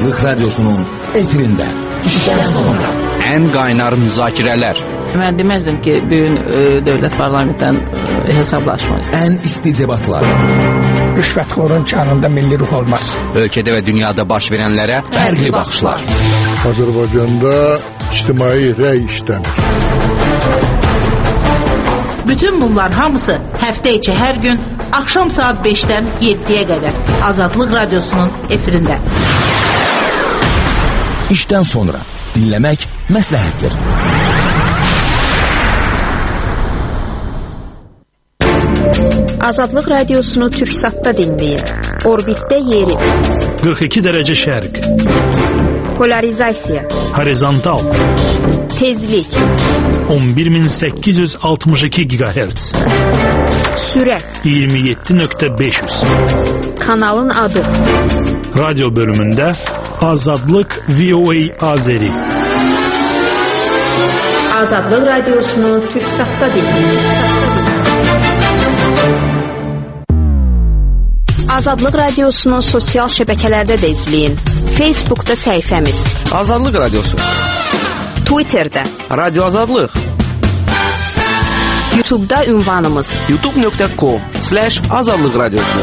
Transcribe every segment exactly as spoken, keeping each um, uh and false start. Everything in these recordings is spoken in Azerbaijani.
Azadlık Radyosu'nun efirinde. İşten sonra. En kaynar müzakireler. Ben demezdim ki bugün e, devlet parlamentten e, hesaplaşmayı. En isticebatlar. Rüşvetxorun canında milli ruh olmaz. Ülkede ve dünyada baş verenlere farklı bakışlar. Azərbaycanda ictimai rəy işlənir. Bütün bunlar hamısı hafta içi her gün akşam saat beşten yediye kadar Azadlık Radyosu'nun efirinde. İşten sonra dinlemek məsləhətdir. Azadlıq Radiosunu Türksat'ta dinleyin. Orbitdə yeri. qırx iki dərəcə şərq. Polarizasiya. Horizontal. Tezlik. on bir min səkkiz yüz altmış iki gigahertz. Sürət. iyirmi yeddi nöqtə beş yüz. Kanalın adı. Radyo bölümündə Azadlıq V O A Azeri. Azadlıq Radiosunu Türksat'ta dinleyin. Azadlıq Radiosunu sosial şəbəkələrdə də izləyin. Facebook'ta səhifəmiz. Azadlıq Radiosu. Twitter'da. Radyo Azadlıq. YouTube'da ünvanımız. youtube nöqtə com slash azadlıq radyosu.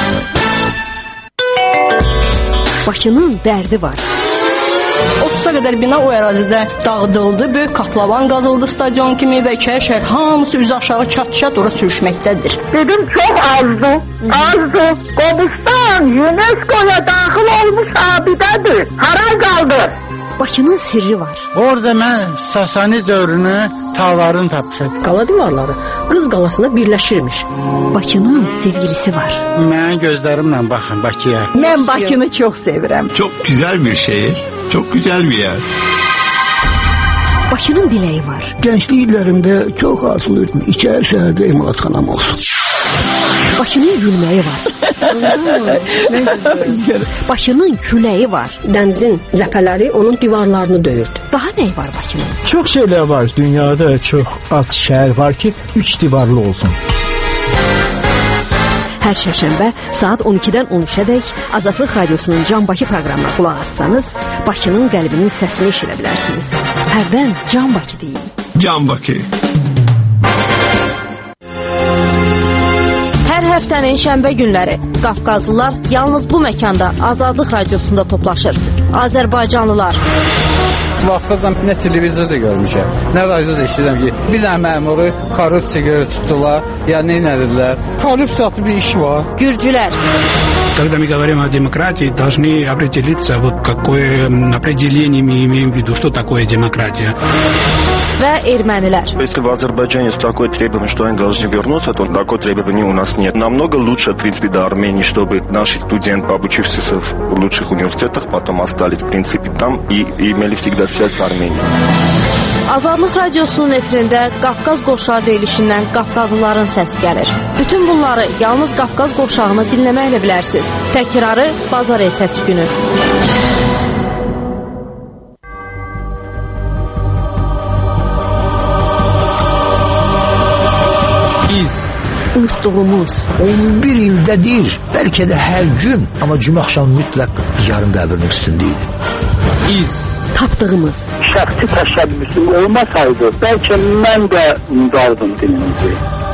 Bakının dərdi var. otuza qədər bina o ərazidə dağıdıldı, böyük katlavan qazıldı stadion kimi və iki şəhər hamısı üzü aşağı çat-çat ora sürüşməkdədir. Dedim çox azdı, azdı. Qobustan UNESCO-ya daxil olmuş abidədir. Haray qaldı. Bakının sirri var. Orada mən Sasani dövrünü tağların tapmışam. Qala divarları Qız qalasına birləşirmiş. Bakının sevgilisi var. Mən gözlərimlə baxın Bakıya. Mən Bakını çox sevirəm. Çok güzel bir şehir, çok güzel bir yer. Bakının diləyi var. Gençlik illərimdə çox arzulayırdım. İçəri şəhərdə emalatxanam olsun. Bakının gülməyi var. Bakının küləyi var. Dənizin ləpələri onun divarlarını döyürdü. Daha nə var Bakının? Çox şeylər var. Dünyada çox az şəhər var ki, üç divarlı olsun. Hər şərşənbə saat on ikidən on üçədək Azadlıq Radiosunun Can Bakı proqramına qulaq assanız, Bakının qəlbinin səsini eşidə bilərsiniz. Hərdən Can Bakı deyin. Can Bakı. Hər həftənin şənbə günləri Qafqazlılar yalnız bu məkanda Azadlıq Radiosunda toplaşır. Azərbaycanlılar. Vaxtacan nə televizorda görmüşəm, nə radioda eşidirəm ki, bir dənə məmuru korrupsiya tutdular, ya nə edildilər. Korrupsiya adlı bir iş var. Gürcülər. Когда мы говорим о демократии, должны определиться, вот какое определение мы имеем в виду, что такое демократия. Və ermənilər. Если в Азербайджане есть такое требование, что они должны вернуться, то такое требование у нас нет. Намного лучше, в принципе, до Армении, чтобы наши студенты, обучившиеся в лучших университетах, потом остались, в принципе, там и имели всегда связь с Арменией. Azadlıq Radiosunun efirində Qafqaz qovşağı deyilişindən Qafqazlıların səsi gəlir. Bütün bunları yalnız Qafqaz qovşağını dinləməklə bilərsiniz. Təkrarı bazar ertəsi günü. Unutduğumuz on bir ildədir, bəlkə də hər gün, amma cümə axşamı mütləq yarın qəbrinin üstündəydi. İz. Tapdığımız. Şəxsi təşəbbüsüm olmasaydı, bəlkə mən də qaldım dilimizi.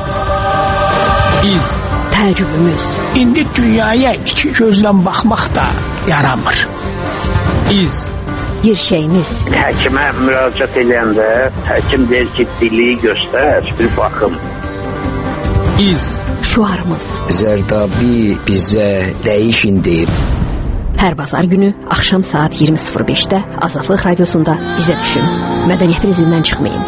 İz. Təəccübümüz. İndi dünyaya iki gözlə baxmaq da yaramır. İz. Gerçəyimiz. Həkimə müraciət edəndə həkim deyir ki, dili göstər, bir baxım. İz. Şuarımız. Zərdabi bizə dəyişin deyib. Hər bazar günü axşam saat iyirmi sıfır beşdə Azadlıq Radiosunda bizə düşün. Mədəniyyətin izindən çıxmayın.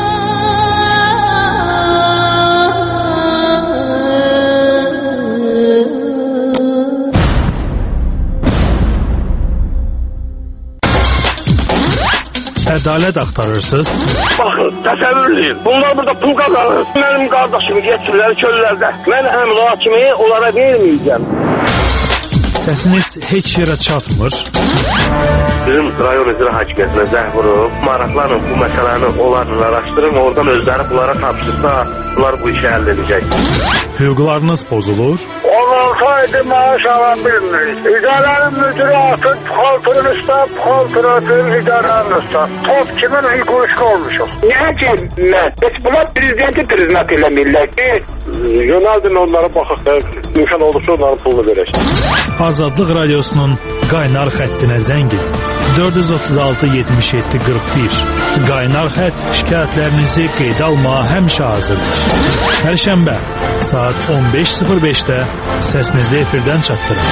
Ədalət axtarırsınız? Baxın, təsəvvür edin. Bunlar burada pul qazanır. Mənim qardaşımı getirirlər çöllərdə. Mən həmin hakimi onlara verməyəcəm. Səsiniz heç yerə çatmır. Bizim rayon üzrə hakimiyyətinə zəng vurub, maraqlanın bu məsələni onlarla araşdırın, oradan özləri bunlara tapşırsa, bunlar bu işi həll edəcək. hüquqlarınız pozulur? on altı aydır maaş ala bilmirik. İdarənin müdürü atır, puxaltırın üstə, puxaltır atır, idarənin üstə. Top kimin hüququşqa olmuşuq. Niyə ki, mən? Heç bunlar prezidenti prezident eləmirlər ki, yönəldin onlara baxaq da, imkan olursa onların pulunu verək. Azadlıq Radiosunun qaynar xəttinə zəng edin. dörd yüz otuz altı yetmiş yeddi qırx bir. Qaynar xətt şikayətlərinizi qeydə almağa həmişə hazırdır. Hər şənbə saat on beş sıfır beşdə səsinizi efirdən çatdırın.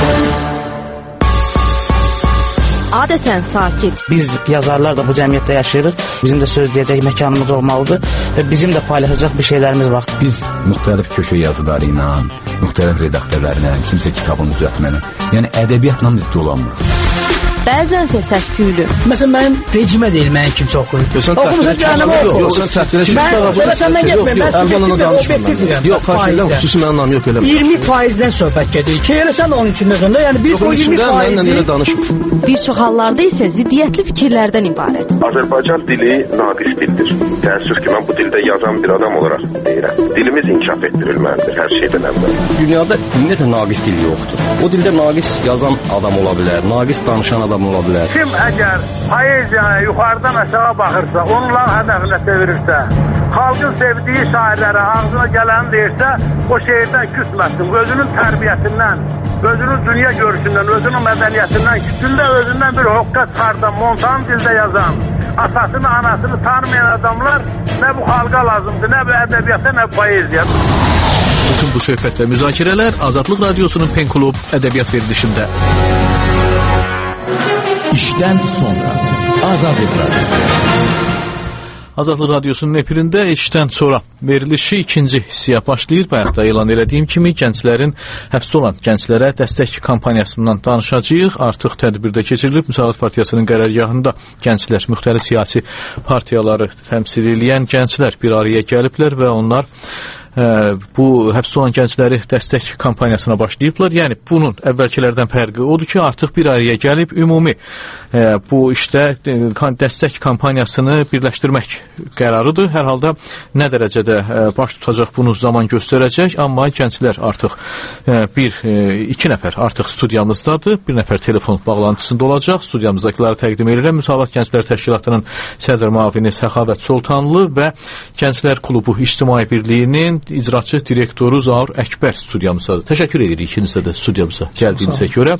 Adətən sakit. Biz yazarlar da bu cəmiyyətdə yaşayırıq. Bizim də söz deyəcək məkanımız olmalıdır və bizim də paylaşacaq bir şeylərimiz var. Biz müxtəlif köşə yazıları ilə, müxtəlif redaktörlərlə, kimsə kitabını düzəltməni, yəni ədəbiyyatla biz dolanmırıq. Bəzənsə səs-küylü. Məsələn, mənim vecimə deyil, mənim kimsə oxuyur. Oxumusun canımı oxu. Yox, sən təxtirə Mən səndən getməyim, mən sizin obyektivdirəm. Yox, xarşıyla xüsusi mənim anlamı yox eləmə. iyirmi faizdən söhbət gedir ki, elə sən onun üçün özündə, yəni biz o iyirmi faizi... Bir çox hallarda isə ziddiyyətli fikirlərdən ibarət. Azərbaycan dili naqis dildir. Təəssüf ki, mən bu dildə yazan bir adam olaraq deyirəm. Dilimiz inkişaf etdirilməlidir hər şeydən əvvəl. Dünyada ümumiyyətlə naqis dil yoxdur. O dildə naqis yazan adam ola bilər, naqis danışan adam ola bilər. Kim əgər poeziyaya yuxarıdan aşağı baxırsa, onların hədəfinə çevirirsə, xalqın sevdiyi şairlərə ağzına gələni deyirsə, o şeirdən küsməsin. Özünün tərbiyəsindən, özünün dünya görüşündən, özünün mədəniyyətindən, küçündə özündən bir hoqqa çıxardan, montan dildə yazan, atasını, anasını tanımayan adamlar nə bu xalqa lazımdır, nə bu ədəbiyyata, nə bu poeziya. Bütün bu söhbət və müzakirələr Azadlıq Radiosunun Pen Klub ədəbiyyat verilişində. İşdən sonra Azadlıq Radiosu. Azadlıq Radiosunun efirində işdən sonra verilişi ikinci hissəyə başlayır. Bayaq da elan elədiyim kimi gənclərin, həbsdə olan gənclərə dəstək kampaniyasından danışacağıq. Artıq tədbirdə keçirilib. Müsavat Partiyasının qərargahında gənclər, müxtəlif siyasi partiyaları təmsil edən gənclər bir araya gəliblər və onlar bu həbsdə olan gəncləri dəstək kampaniyasına başlayıblar. Yəni bunun əvvəlkilərdən fərqi odur ki, artıq bir araya gəlib ümumi e, bu işdə e, dəstək kampaniyasını birləşdirmək qərarıdır. Hər halda nə dərəcədə e, baş tutacaq bunu zaman göstərəcək, amma gənclər artıq e, bir, e, iki nəfər artıq studiyamızdadır. Bir nəfər telefon bağlantısında olacaq. Studiyamızdakiləri təqdim edirəm. Müsavat Gənclər Təşkilatının sədr müavini Səxavət Soltanlı və Gənclər Klubu İctimai Birliyinin icraçı direktoru Zaur Əkbər studiyamızdadır. Təşəkkür edirik ikinizə də studiyamıza gəldiyinizə görə.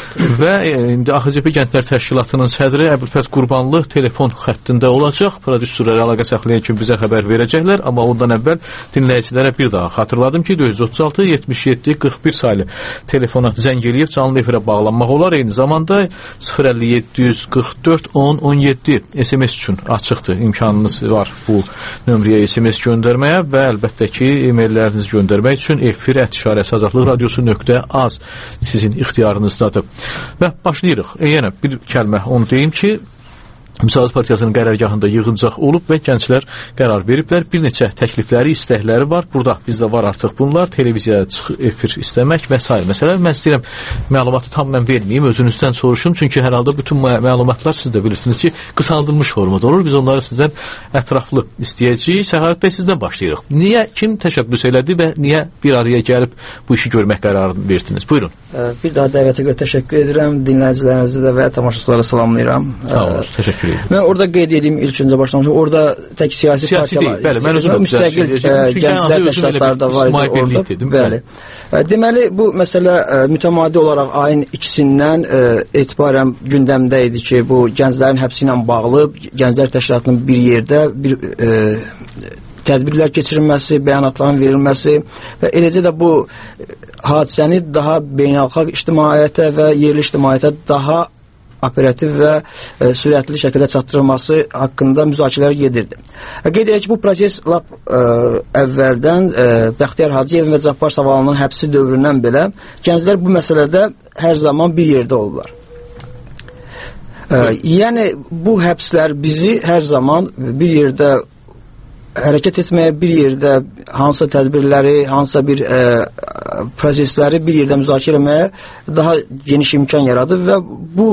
Və indi A X C P Gənclər Təşkilatının sədri Əbülfəz Qurbanlı telefon xəttində olacaq. Prodüserlərə əlaqə saxlayan kimi bizə xəbər verəcəklər. Amma ondan əvvəl dinləyicilərə bir daha xatırladım ki, dörd yüz otuz altı yetmiş yeddi qırx bir saylı telefona zəng eləyib canlı efirə bağlanmaq olar. Eyni zamanda sıfır əlli yeddi yüz qırx dörd on on yeddi S M S üçün açıqdır. İmkanınız var bu nömrəyə S M S göndərməyə və əlbəttə ki, e-maillərinizi göndərmək üçün efir ət işarəsi azadlıq radiosu nöqtə az sizin ixtiyarınızdadır. Və başlayırıq. E, yenə bir kəlmə onu deyim ki, Müsavat Partiyasının qərargahında yığıncaq olub və gənclər qərar veriblər. Bir neçə təklifləri, istəkləri var. Burada bizdə var artıq bunlar. Televiziyaya çıx, efir istəmək və s. Məsələn, mən istəyirəm məlumatı tam mən verməyim, özünüzdən soruşum. Çünki hər halda bütün məlumatlar siz də bilirsiniz ki, qısaldılmış formada olur. Biz onları sizdən ətraflı istəyəcəyik. Səxavət bəy, sizdən başlayırıq. Niyə, kim təşəbbüs elədi və niyə bir araya gəlib bu işi görmək qərarını verdiniz? Buyurun. Bir daha dəvətə görə təşəkkür edirəm. Dinləyicilərinizi də və tamaşaçıları salamlayıram. Sağ olun, təşəkkür edirəm. Mən orada qeyd edeyim ilk öncə başlamışım. Orada tək siyasi, siyasi partiyalar, deyil, bəli, müstəqil gənclər təşkilatları da var idi orada. Dedim, bəli. Bəli. Deməli, bu məsələ mütəmadi olaraq ayın ikisindən etibarən gündəmdə idi ki, bu gənclərin həbsi ilə bağlı gənclər təşkilatının bir yerdə bir e, tədbirlər keçirilməsi, bəyanatların verilməsi və eləcə də bu hadisəni daha beynəlxalq ictimaiyyətə və yerli ictimaiyyətə daha operativ və e, sürətli şəkildə çatdırılması haqqında müzakirələr gedirdi. E, qeyd edək ki, bu proses lap e, əvvəldən e, Bəxtiyar Hacıyevin və Cabbar Savalının həbsi dövründən belə gənclər bu məsələdə hər zaman bir yerdə olublar. E, yəni bu həbslər bizi hər zaman bir yerdə hərəkət etməyə, bir yerdə hansısa tədbirləri, hansısa bir e, prosesləri bir yerdə müzakirə etməyə daha geniş imkan yaradır və bu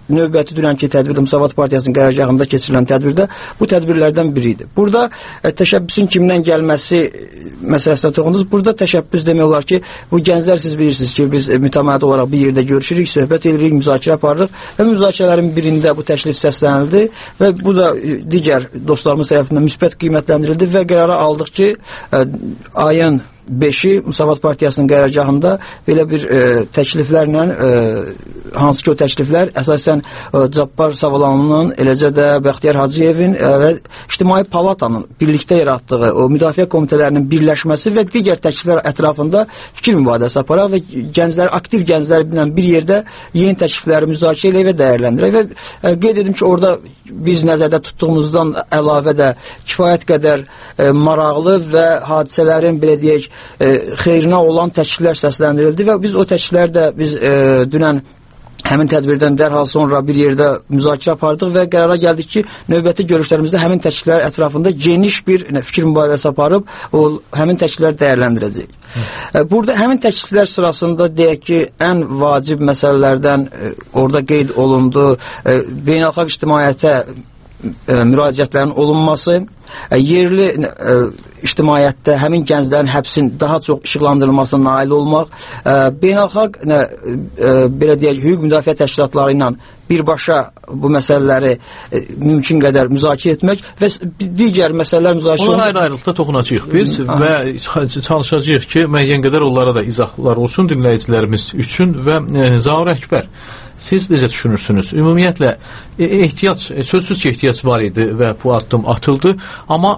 növbəti dünənki tədbirdə Müsavat Partiyasının qərargahında keçirilən tədbirdə bu tədbirlərdən biri idi. Burada e, təşəbbüsün kimdən gəlməsi məsələsinə toxundunuz. Burada təşəbbüs demək olar ki, bu gənclər siz bilirsiniz ki, biz e, mütəmadi olaraq bir yerdə görüşürük, söhbət edirik, müzakirə aparırıq və müzakirələrin birində bu təklif səslənildi və bu da e, digər dostlarımız tərəfindən müsbət qiymətləndirildi və qərara aldıq ki, e, ayın beşi Müsavat Partiyasının qərargahında belə bir e, təkliflərlə, e, hansı ki o təkliflər əsasən e, Cabbar Savalanının, eləcə də Bəxtiyar Hacıyevin e, və İctimai Palatanın birlikdə yaratdığı o müdafiə komitələrinin birləşməsi və digər təkliflər ətrafında fikir mübadiləsi aparaq və gənclər, aktiv gənclərlə bir yerdə yeni təklifləri müzakirə eləyək və dəyərləndirək və e, qeyd edim ki, orada biz nəzərdə tutduğumuzdan əlavə də kifayət qədər e, maraqlı və hadisələrin, belə deyək, e, xeyrinə olan təkliflər səsləndirildi və biz o təkliflər də biz e, dünən həmin tədbirdən dərhal sonra bir yerdə müzakirə apardıq və qərara gəldik ki, növbəti görüşlərimizdə həmin təkliflər ətrafında geniş bir fikir mübadiləsi aparıb o həmin təkliflər dəyərləndirəcəyik. Hı. Burada həmin təkliflər sırasında deyək ki, ən vacib məsələlərdən e, orada qeyd olundu, e, beynəlxalq ictimaiyyətə e, müraciətlərin olunması, e, yerli e, ictimaiyyətdə həmin gənclərin həbsin daha çox işıqlandırılmasına nail olmaq, e, beynəlxalq e, e, belə deyək, hüquq müdafiə təşkilatları ilə birbaşa bu məsələləri e, mümkün qədər müzakirə etmək və digər məsələlər müzakirə olunur. Onlara ayrı-ayrılıqda toxunacağıq biz Hı. və çalışacağıq ki, müəyyən qədər onlara da izahlar olsun dinləyicilərimiz üçün və e, Zaur Əkbər, siz necə düşünürsünüz? Ümumiyyətlə e, ehtiyac, e, sözsüz ki, ehtiyac var idi və bu addım atıldı, amma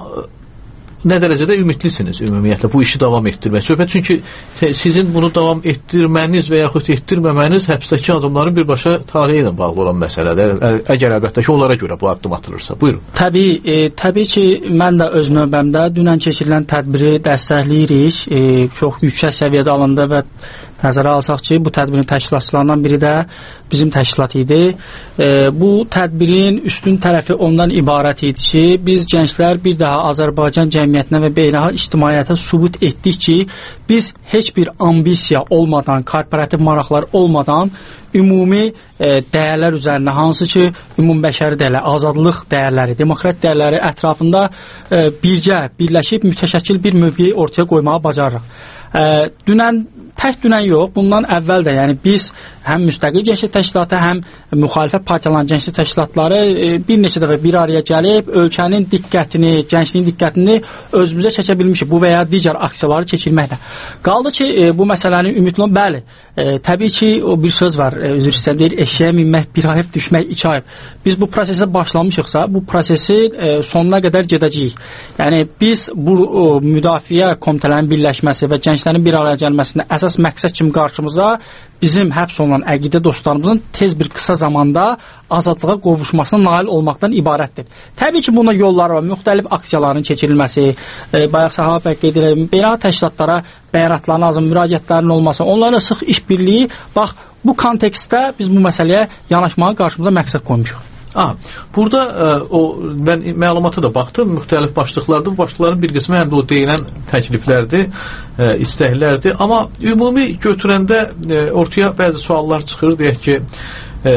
nə dərəcədə ümidlisiniz ümumiyyətlə bu işi davam etdirmək? Söhbət çünki sizin bunu davam etdirməniz və yaxud etdirməməniz həbsdəki adımların birbaşa tarihi ilə bağlı olan məsələdir. Əgər əlbəttə ki, onlara görə bu addım atılırsa. Buyurun. Təbii, e, təbii ki, mən də öz növbəmdə dünən keçirilən tədbiri dəstəkləyirik. E, çox yüksək səviyyədə alındı və nəzərə alsaq ki, bu tədbirin təşkilatçılarından biri də bizim təşkilat idi. E, bu tədbirin üstün tərəfi ondan ibarət idi ki, biz gənclər bir daha Azərbaycan cəmiyyətinə və beynəlxalq ictimaiyyətə sübut etdik ki, biz heç bir ambisiya olmadan, korporativ maraqlar olmadan ümumi e, dəyərlər üzərində, hansı ki, ümumbəşəri dəyərlər, azadlıq dəyərləri, demokrat dəyərləri ətrafında e, bircə, birləşib mütəşəkkil bir mövqeyi ortaya qoymağı bacarırıq. E, dünən tək dünən yox, bundan əvvəl də, yəni biz həm müstəqil gençlik təşkilatı, həm müxalifət partiyaların gençlik təşkilatları e, bir neçə dəfə bir araya gəlib ölkənin diqqətini, gəncliyin diqqətini özümüzə çəkə bilmişik bu və ya digər aksiyaları keçirməklə. Qaldı ki, e, bu məsələnin ümidli olun, bəli, e, təbii ki, o bir söz var, e, üzr istəyirəm, deyir, eşeğə minmək bir ayıb, düşmək iki ayıb. Biz bu prosesə başlamışıqsa, bu prosesi e, sonuna qədər gedəcəyik. Yəni biz bu o, müdafiə komitələrinin birləşməsi və gənclərin bir araya gəlməsində əsas məqsəd kimi qarşımıza bizim həbs olunan əqidə dostlarımızın tez bir qısa zamanda azadlığa qovuşmasına nail olmaqdan ibarətdir. Təbii ki, buna yollar var, müxtəlif aksiyaların keçirilməsi, e, bayaq Səha bəy qeyd edirəm, beynəlxalq təşkilatlara bəyanatların lazım, müraciətlərin olması, onlarla sıx işbirliyi, bax, bu kontekstdə biz bu məsələyə yanaşmağa qarşımıza məqsəd qoymuşuq. Ah, burada ə, o mən məlumata da baxdım, müxtəlif başlıqlarda, bu başlıqların bir qismi həm də o deyilən təkliflərdir, ə, istəklərdir, amma ümumi götürəndə ə, ortaya bəzi suallar çıxır, deyək ki, ə,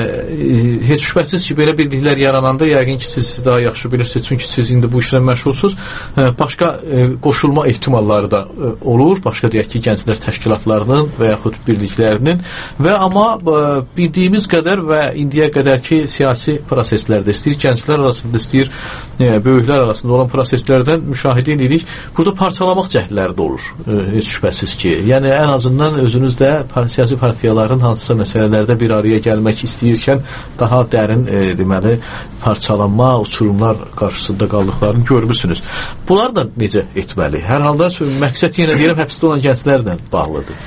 heç şübhəsiz ki, belə birliklər yarananda yəqin ki, siz daha yaxşı bilirsiniz, çünki siz indi bu işlə məşğulsuz, ə, başqa ə, qoşulma ehtimalları da ə, olur, başqa deyək ki, gənclər təşkilatlarının və yaxud birliklərinin və amma ə, bildiyimiz qədər və indiyə qədər ki, siyasi proseslərdə istəyir, gənclər arasında istəyir, ə, böyüklər arasında olan proseslərdən müşahidə edirik. Burada parçalamaq cəhdləri də olur, ə, heç şübhəsiz ki. Yəni, ən azından özünüz də siyasi partiyaların hansısa məsələlərdə bir araya gəlmək istəyirkən daha dərin e, deməli parçalanma, uçurumlar qarşısında qaldıqlarını görmüsünüz. Bunlar da necə etməli? Hər halda məqsəd yenə deyirəm həbsdə olan gənclərlə bağlıdır.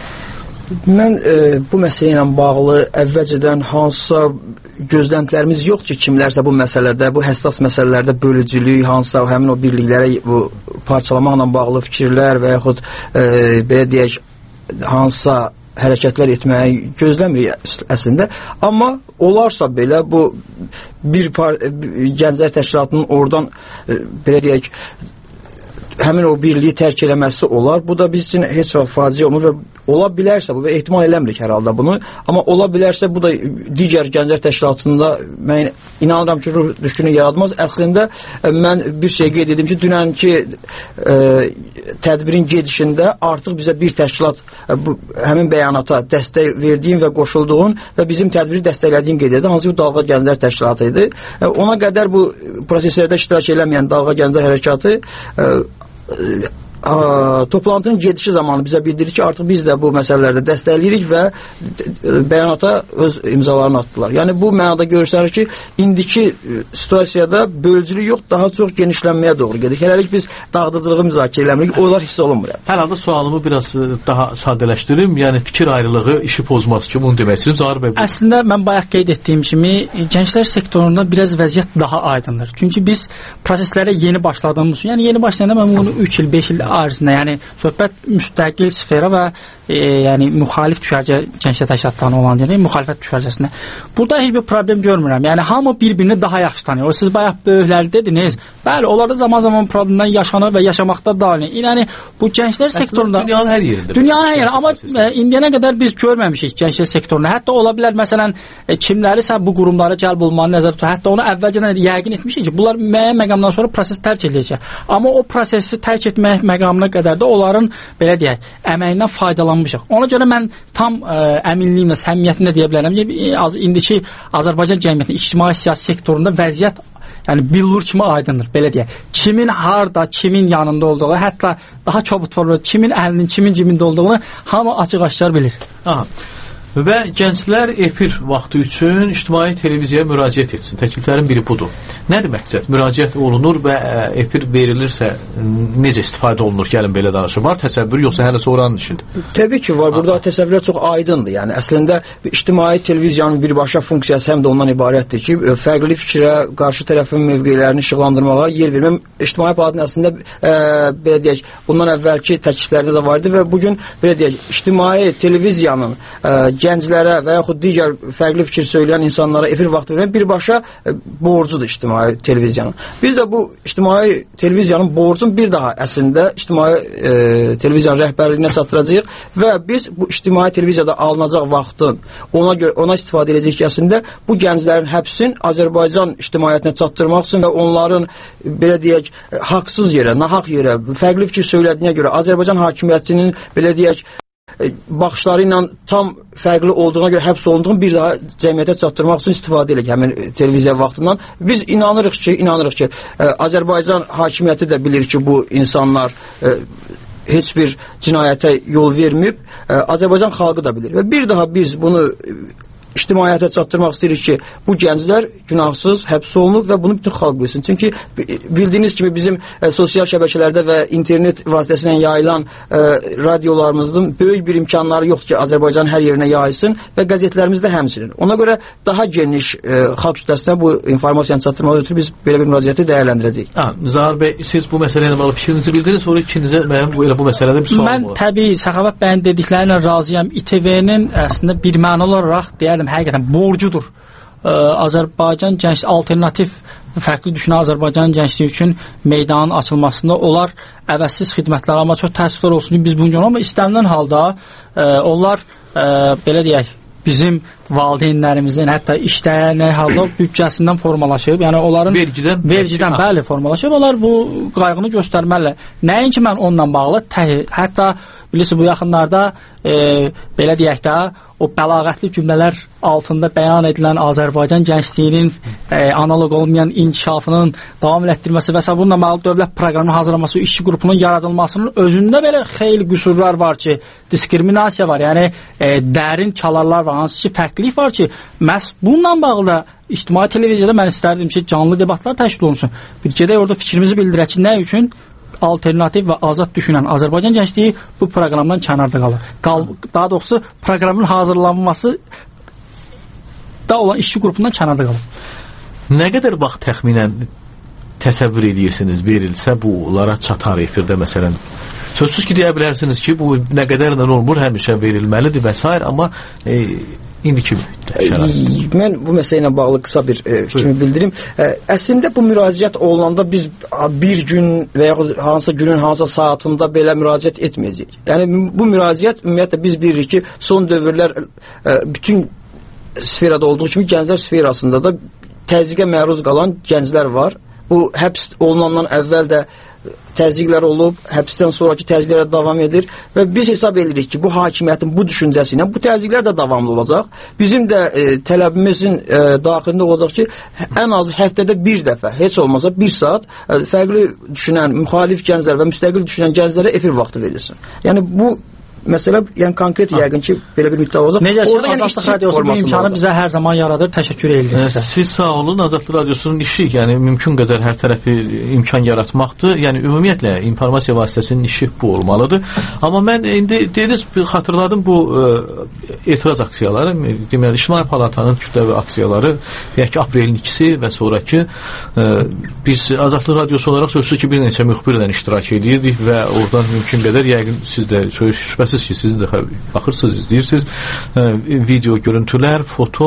Mən e, bu məsələ ilə bağlı əvvəlcədən hansısa gözləntilərimiz yox ki, kimlərsə bu məsələdə, bu həssas məsələlərdə bölücülük, hansısa həmin o birliklərə bu parçalamaqla bağlı fikirlər və yaxud e, belə deyək, hansısa hərəkətlər etməyi gözləmirik əslində, amma olarsa belə bu bir par, gənclər təşkilatının oradan e, belə deyək həmin o birliyi tərk eləməsi olar. Bu da biz üçün heç vaxt faciə olmur və ola bilərsə bu və ehtimal eləmirik hər halda bunu, amma ola bilərsə bu da digər gənclər təşkilatında mən inanıram ki, ruh düşkünü yaratmaz. Əslində mən bir şey qeyd edim ki, dünənki e, tədbirin gedişində artıq bizə bir təşkilat e, bu, həmin bəyanata dəstək verdiyin və qoşulduğun və bizim tədbiri dəstəklədiyin qeyd edir. Hansı ki, Dalğa Gənclər Təşkilatı idi. E, ona qədər bu proseslərdə iştirak eləməyən Dalğa Gənclər Hərəkatı e, e, A, toplantının gedişi zamanı bizə bildirir ki, artıq biz də bu məsələlərdə dəstəkləyirik və bəyanata öz imzalarını atdılar. Yəni bu mənada göstərir ki, indiki situasiyada bölücülük yox, daha çox genişlənməyə doğru gedir. Hələlik biz dağıdıcılığı müzakirə eləmirik, onlar hiss olunmur. Hər halda sualımı biraz daha sadələşdirim. Yəni fikir ayrılığı işi pozmaz ki, bunu demək istəyirəm. Zahir bəy. Əslində mən bayaq qeyd etdiyim kimi, gənclər sektorunda biraz vəziyyət daha aydındır. Çünki biz proseslərə yeni başladığımız üçün, yəni yeni başlayanda mən bunu üç il, beş il arzında, yəni söhbət müstəqil sfera və e, yəni müxalif düşərgə gənclər təşkilatlarına olan, yəni müxalifət düşərgəsində. Burada heç bir problem görmürəm. Yəni hamı bir-birini daha yaxşı tanıyır. O siz bayaq böyükləri dediniz. Bəli, onlar da zaman-zaman problemdən yaşanır və yaşamaqda davam edir. Yəni bu gənclər sektorunda dünyanın hər yerində. Dünyanın hər yerində, amma e, indiyənə qədər biz görməmişik gənclər sektorunda. Hətta ola bilər məsələn e, kimlərisə bu qurumlara cəlb olmağı nəzərdə tutur. Hətta onu əvvəlcədən yəqin etmişik ki, bunlar müəyyən məqamdan sonra proses tərk ediləcək. Amma o prosesi tərk etmək məqamına qədər də onların belə deyək, əməyindən faydalanmışıq. Ona görə mən tam ə, əminliyimlə, səmimiyyətimlə deyə bilərəm ki, az indiki Azərbaycan cəmiyyətinin ictimai siyasi sektorunda vəziyyət yəni billur kimi aydındır, belə deyək. Kimin harda, kimin yanında olduğu, hətta daha kobud formada kimin əlinin, kimin cibində olduğunu hamı açıq-aşkar bilir. Aha. Və gənclər efir vaxtı üçün ictimai televiziyaya müraciət etsin. Təkliflərin biri budur. Nədir məqsəd? Müraciət olunur və efir verilirsə necə istifadə olunur? Gəlin belə danışın. Var təsəvvür yoxsa hələ sonranın işidir? Təbii ki, var. Burada təsəvvürlər çox aydındır. Yəni əslində ictimai televiziyanın birbaşa funksiyası həm də ondan ibarətdir ki, fərqli fikrə, qarşı tərəfin mövqelərini işıqlandırmağa yer verməm. İctimai palatın əslində e, belə deyək, bundan əvvəlki təkliflərdə də vardı və bugün belə deyək, ictimai televiziyanın e, gənclərə və yaxud digər fərqli fikir söyləyən insanlara efir vaxtı vermək birbaşa e, borcudur ictimai televiziyanın. Biz də bu ictimai televiziyanın borcunu bir daha əslində ictimai e, televiziyanın rəhbərliyinə çatdıracağıq və biz bu ictimai televiziyada alınacaq vaxtın ona görə ona istifadə edəcəyik ki, əslində bu gənclərin həbsin Azərbaycan ictimaiyyətinə çatdırmaq üçün və onların belə deyək, haqsız yerə, nahaq yerə, fərqli fikir söylədiyinə görə Azərbaycan hakimiyyətinin belə deyək baxışları ilə tam fərqli olduğuna görə həbs olunduğunu bir daha cəmiyyətə çatdırmaq üçün istifadə edirik həmin televiziya vaxtından. Biz inanırıq ki, inanırıq ki, Azərbaycan hakimiyyəti də bilir ki, bu insanlar heç bir cinayətə yol verməyib, Azərbaycan xalqı da bilir və bir daha biz bunu ictimaiyyətə çatdırmaq istəyirik ki, bu gənclər günahsız həbs olunub və bunu bütün xalq bilsin. Çünki bildiyiniz kimi bizim e, sosial şəbəkələrdə və internet vasitəsilə yayılan e, radiolarımızın böyük bir imkanları yoxdur ki, Azərbaycan hər yerinə yayılsın və qəzetlərimizdə həmçinin. Ona görə daha geniş e, xalq kütləsinə bu informasiyanı çatdırmağa ötürü biz belə bir müraciəti dəyərləndirəcəyik. Ha, Zahir bəy, siz bu məsələ ilə bağlı fikrinizi bildirin, sonra ikinizə mənim bu, elə bu məsələdə bir sual mən, var. Mən təbii Səxavət bəyin dediklərinə razıyam. İTV-nin əslində bir məna olaraq deyərdim, həqiqətən borcudur. Ee, Azərbaycan genç alternativ fərqli düşünən Azərbaycan gəncliyi üçün meydanın açılmasında onlar əvəzsiz xidmətlər, amma çox təəssüflər olsun ki, biz bunu görürük, amma istənilən halda e, onlar e, belə deyək, bizim valideynlərimizin hətta işləyən halda büdcəsindən formalaşıb, yəni onların vergidən, vergidən bəli formalaşıb, onlar bu qayğını göstərməlidirlər. Nəinki mən onunla bağlı, təhi, hətta bilirsiniz bu yaxınlarda e, belə deyək də o bəlağətli cümlələr altında bəyan edilən Azərbaycan gəncliyinin e, analog olmayan inkişafının davam etdirməsi və s. bununla bağlı dövlət proqramının hazırlanması, işçi qrupunun yaradılmasının özündə belə xeyli qüsurlar var ki, diskriminasiya var, yəni e, dərin çalarlar var, hansı ki fərqlilik var ki, məhz bununla bağlı da ictimai televiziyada mən istərdim ki, canlı debatlar təşkil olunsun. Bir gedək orada fikrimizi bildirək ki, nə üçün alternativ və azad düşünən Azərbaycan gəncliyi bu proqramdan kənarda qalır. Qal daha doğrusu proqramın hazırlanması da olan işçi qrupundan kənarda qalır. Nə qədər vaxt təxminən təsəvvür edirsiniz verilsə bunlara çatar efirdə məsələn? Sözsüz ki, deyə bilərsiniz ki, bu nə qədərlə olmur, həmişə verilməlidir və s. amma e, İndiki şərait. Mən bu məsələ ilə bağlı qısa bir e, fikrimi bildirim. E, əslində bu müraciət olunanda biz bir gün və ya hansısa günün hansısa saatında belə müraciət etməyəcəyik. Yəni bu müraciət ümumiyyətlə biz bilirik ki, son dövrlər e, bütün sferada olduğu kimi gənclər sferasında da təzyiqə məruz qalan gənclər var. Bu həbs olunandan əvvəl də təzyiqlər olub, həbsdən sonraki təzyiqlərə davam edir və biz hesab edirik ki, bu hakimiyyətin bu düşüncəsi ilə bu təzyiqlər də davamlı olacaq. Bizim də e, tələbimizin e, daxilində olacaq ki, ən az həftədə bir dəfə, heç olmasa bir saat e, fərqli düşünən, müxalif gənclər və müstəqil düşünən gənclərə efir vaxtı verilsin. Yəni bu məsələ, yəni konkret yəqin ki, belə bir müddət olacaq. Necə ki, Azadlıq Radiosu bu imkanı bizə hər zaman yaradır. Təşəkkür edirik sizə. Siz sağ olun. Azadlıq Radiosunun işi, yəni mümkün qədər hər tərəfi imkan yaratmaqdır. Yəni ümumiyyətlə informasiya vasitəsinin işi bu olmalıdır. Amma mən indi dediniz, xatırladım bu ə, etiraz aksiyaları, deməli İctimai Palatanın kütləvi aksiyaları, deyək ki, aprelin ikisi və sonraki ə, biz Azadlıq Radiosu olaraq sözsüz ki, bir neçə müxbirlə iştirak edirdik və oradan mümkün qədər yəqin siz də şübhəsiz ki, siz də baxırsınız, izləyirsiniz, e, video görüntülər, foto,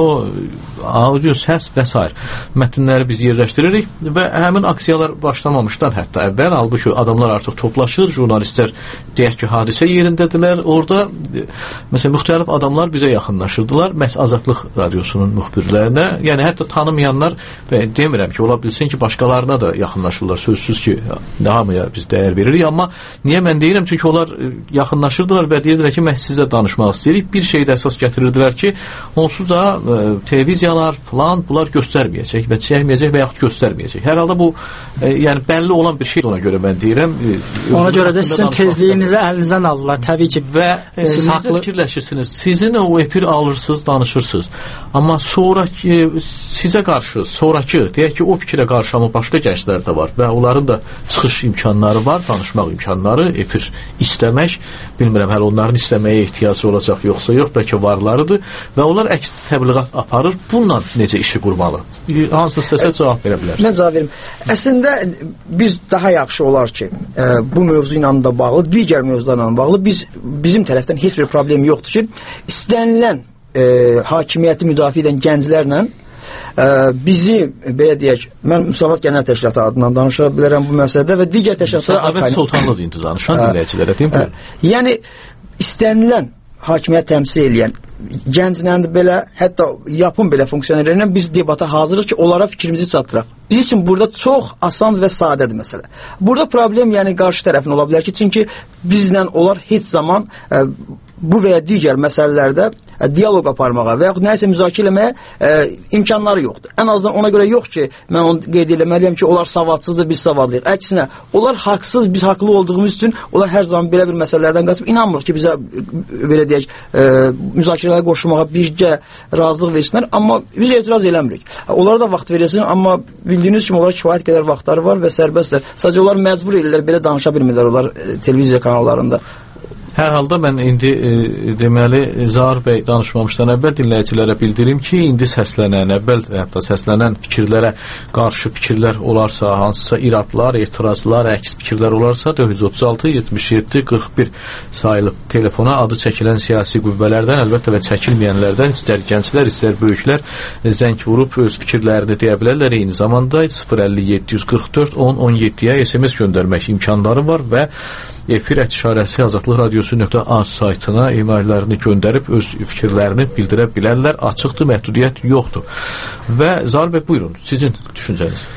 audio, səs və s. mətnləri biz yerləşdiririk və həmin aksiyalar başlamamışdan hətta əvvəl, halbuki adamlar artıq toplaşır, jurnalistlər deyək ki, hadisə yerindədirlər, orada e, məsələn, müxtəlif adamlar bizə yaxınlaşırdılar, məhz Azadlıq Radiosunun müxbirlərinə, yəni hətta tanımayanlar, və demirəm ki, ola bilsin ki, başqalarına da yaxınlaşırlar, sözsüz ki, hamıya biz dəyər veririk, amma niyə mən deyirəm, çünki onlar yaxınlaşırdılar və deyirdilər ki, məhz sizə danışmaq istəyirik. Bir şey də əsas gətirirdilər ki, onsuz da e, televiziyalar, plan, bunlar göstərməyəcək və çəkməyəcək və yaxud göstərməyəcək. Hər halda bu, e, yəni bəlli olan bir şeydir ona görə mən deyirəm. E, ona görə də sizin tezliyinizi əlinizdən alırlar, təbii ki. Və e, siz haqlı fikirləşirsiniz. Sizin o efir alırsınız, danışırsınız. Amma sonraki, sizə qarşı, sonraki, deyək ki, o fikrə qarşı amma başqa gənclər də var və onların da çıxış imkanları var, danışmaq imkanları, efir istəmək, bilmirəm, hələ onların istəməyə ehtiyacı olacaq, yoxsa yox, bəlkə varlarıdır və onlar əks təbliğat aparır. Bununla necə işi qurmalı? Hansı səsə cavab verə bilər? Mən cavab verim. Əslində, biz daha yaxşı olar ki, e, bu mövzu ilə da bağlı, digər mövzularla bağlı, biz, bizim tərəfdən heç bir problem yoxdur ki, istənilən e, hakimiyyəti müdafiə edən gənclərlə e, bizi, belə deyək, mən Müsavat Genel Təşkilatı adından danışa bilərəm bu məsələdə və digər təşkilatlar... Müsavat Sultanlıdır indi danışan dinləyicilərə, deyim mi? Yəni, istənilən hakimiyyət təmsil edən gənclə belə, hətta yapın belə funksionerlərlə biz debata hazırıq ki, onlara fikrimizi çatdıraq. Biz üçün burada çox asan və sadədir məsələ. Burada problem, yəni qarşı tərəfin ola bilər ki, çünki bizlə onlar heç zaman ə, bu və ya digər məsələlərdə ə, diyaloq aparmağa və yaxud nəyisə müzakirə eləməyə ə, imkanları yoxdur. Ən azından ona görə yox ki, mən onu qeyd eləməliyəm ki, onlar savadsızdır, biz savadlıyıq. Əksinə, onlar haqsız, biz haqlı olduğumuz üçün onlar hər zaman belə bir məsələlərdən qaçıb inanmırıq ki, bizə belə deyək, ə, müzakirələrə qoşulmağa bircə razılıq versinlər, amma biz etiraz eləmirik. Onlara da vaxt verilsin, amma bildiyiniz kimi onlar kifayət qədər vaxtları var və sərbəstlər. Sadəcə onlar məcbur edirlər, belə danışa bilmirlər onlar e, televiziya kanallarında. Hər halda mən indi e, deməli Zahir bəy danışmamışdan əvvəl dinləyicilərə bildirim ki, indi səslənən, əvvəl hətta səslənən fikirlərə qarşı fikirlər olarsa, hansısa iradlar, etirazlar, əks fikirlər olarsa dörd yüz otuz altı yetmiş yeddi qırx bir sayılı telefona adı çəkilən siyasi qüvvələrdən, əlbəttə və çəkilməyənlərdən istər gənclər, istər böyüklər zəng vurub öz fikirlərini deyə bilərlər. Eyni zamanda sıfır əlli yeddi yüz qırx dörd on on yeddiyə S M S göndərmək imkanları var və efir işarəsi Azadlıq Radiosu nöqtə az saytına e-maillərini göndərib öz fikirlərini bildirə bilərlər. Açıqdır, məhdudiyyət yoxdur. Və Zahir bəy, buyurun, sizin düşüncəniz.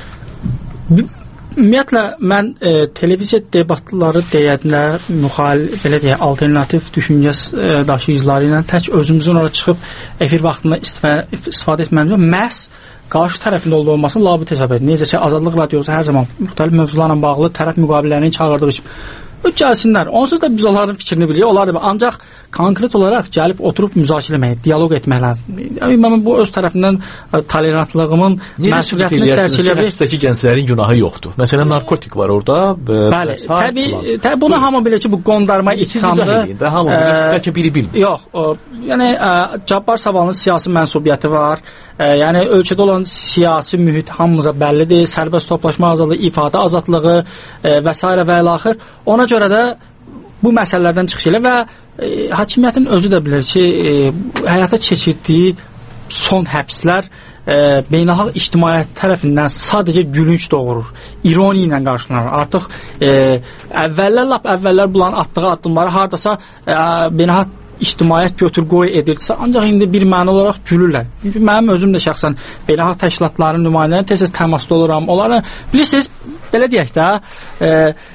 Ümumiyyətlə, mən e, televiziya debatları deyəndə müxalif, belə deyək, alternativ düşüncə e, daşıyıcıları ilə tək özümüzün oraya çıxıb efir vaxtında istifadə, istifadə etməyimiz yox, məhz qarşı tərəfində olduğu olmasını labüd hesab edir. Necə ki, Azadlıq Radiosu hər zaman müxtəlif mövzularla bağlı tərəf müqabilələrini çağırdığı üçün gəlsinlər. Onsuz da biz onların fikrini bilirik. Onlar da ancaq konkret olaraq gəlib oturub müzakirə etmək, dialoq etməklər. Yəni mən bu öz tərəfindən tolerantlığımın məsuliyyətini dərk edə bilir. Həbsdəki gənclərin günahı yoxdur. Məsələn, narkotik var orada. Bəli, təbii, təbii bunu hamı bilir ki, bu qondarma ittihamdır. Hamı bilir, bəlkə biri bilmir. Yox, o, yəni Cabbar Savalın siyasi mənsubiyyəti var. E, yəni ölkədə olan siyasi mühit hamımıza bəllidir. Sərbəst toplaşma azadlığı, ifadə azadlığı e, və s. və ilaxır. Ona görə də bu məsələlərdən çıxış elə və e, hakimiyyətin özü də bilir ki, e, həyata keçirdiyi son həbslər e, beynəlxalq ictimaiyyət tərəfindən sadəcə gülünc doğurur. İroniya ilə qarşılanır. Artıq e, əvvəllər, lap əvvəllər bunların atdığı addımları hardasa e, beynəlxalq ictimaiyyət götür-qoy edirsə, ancaq indi bir məna olaraq gülürlər. Çünki mənim özüm də şəxsən beynəlxalq təşkilatların nümayəndələri tez-tez təmasda oluram. Onları bilirsiniz, belə deyək də, e,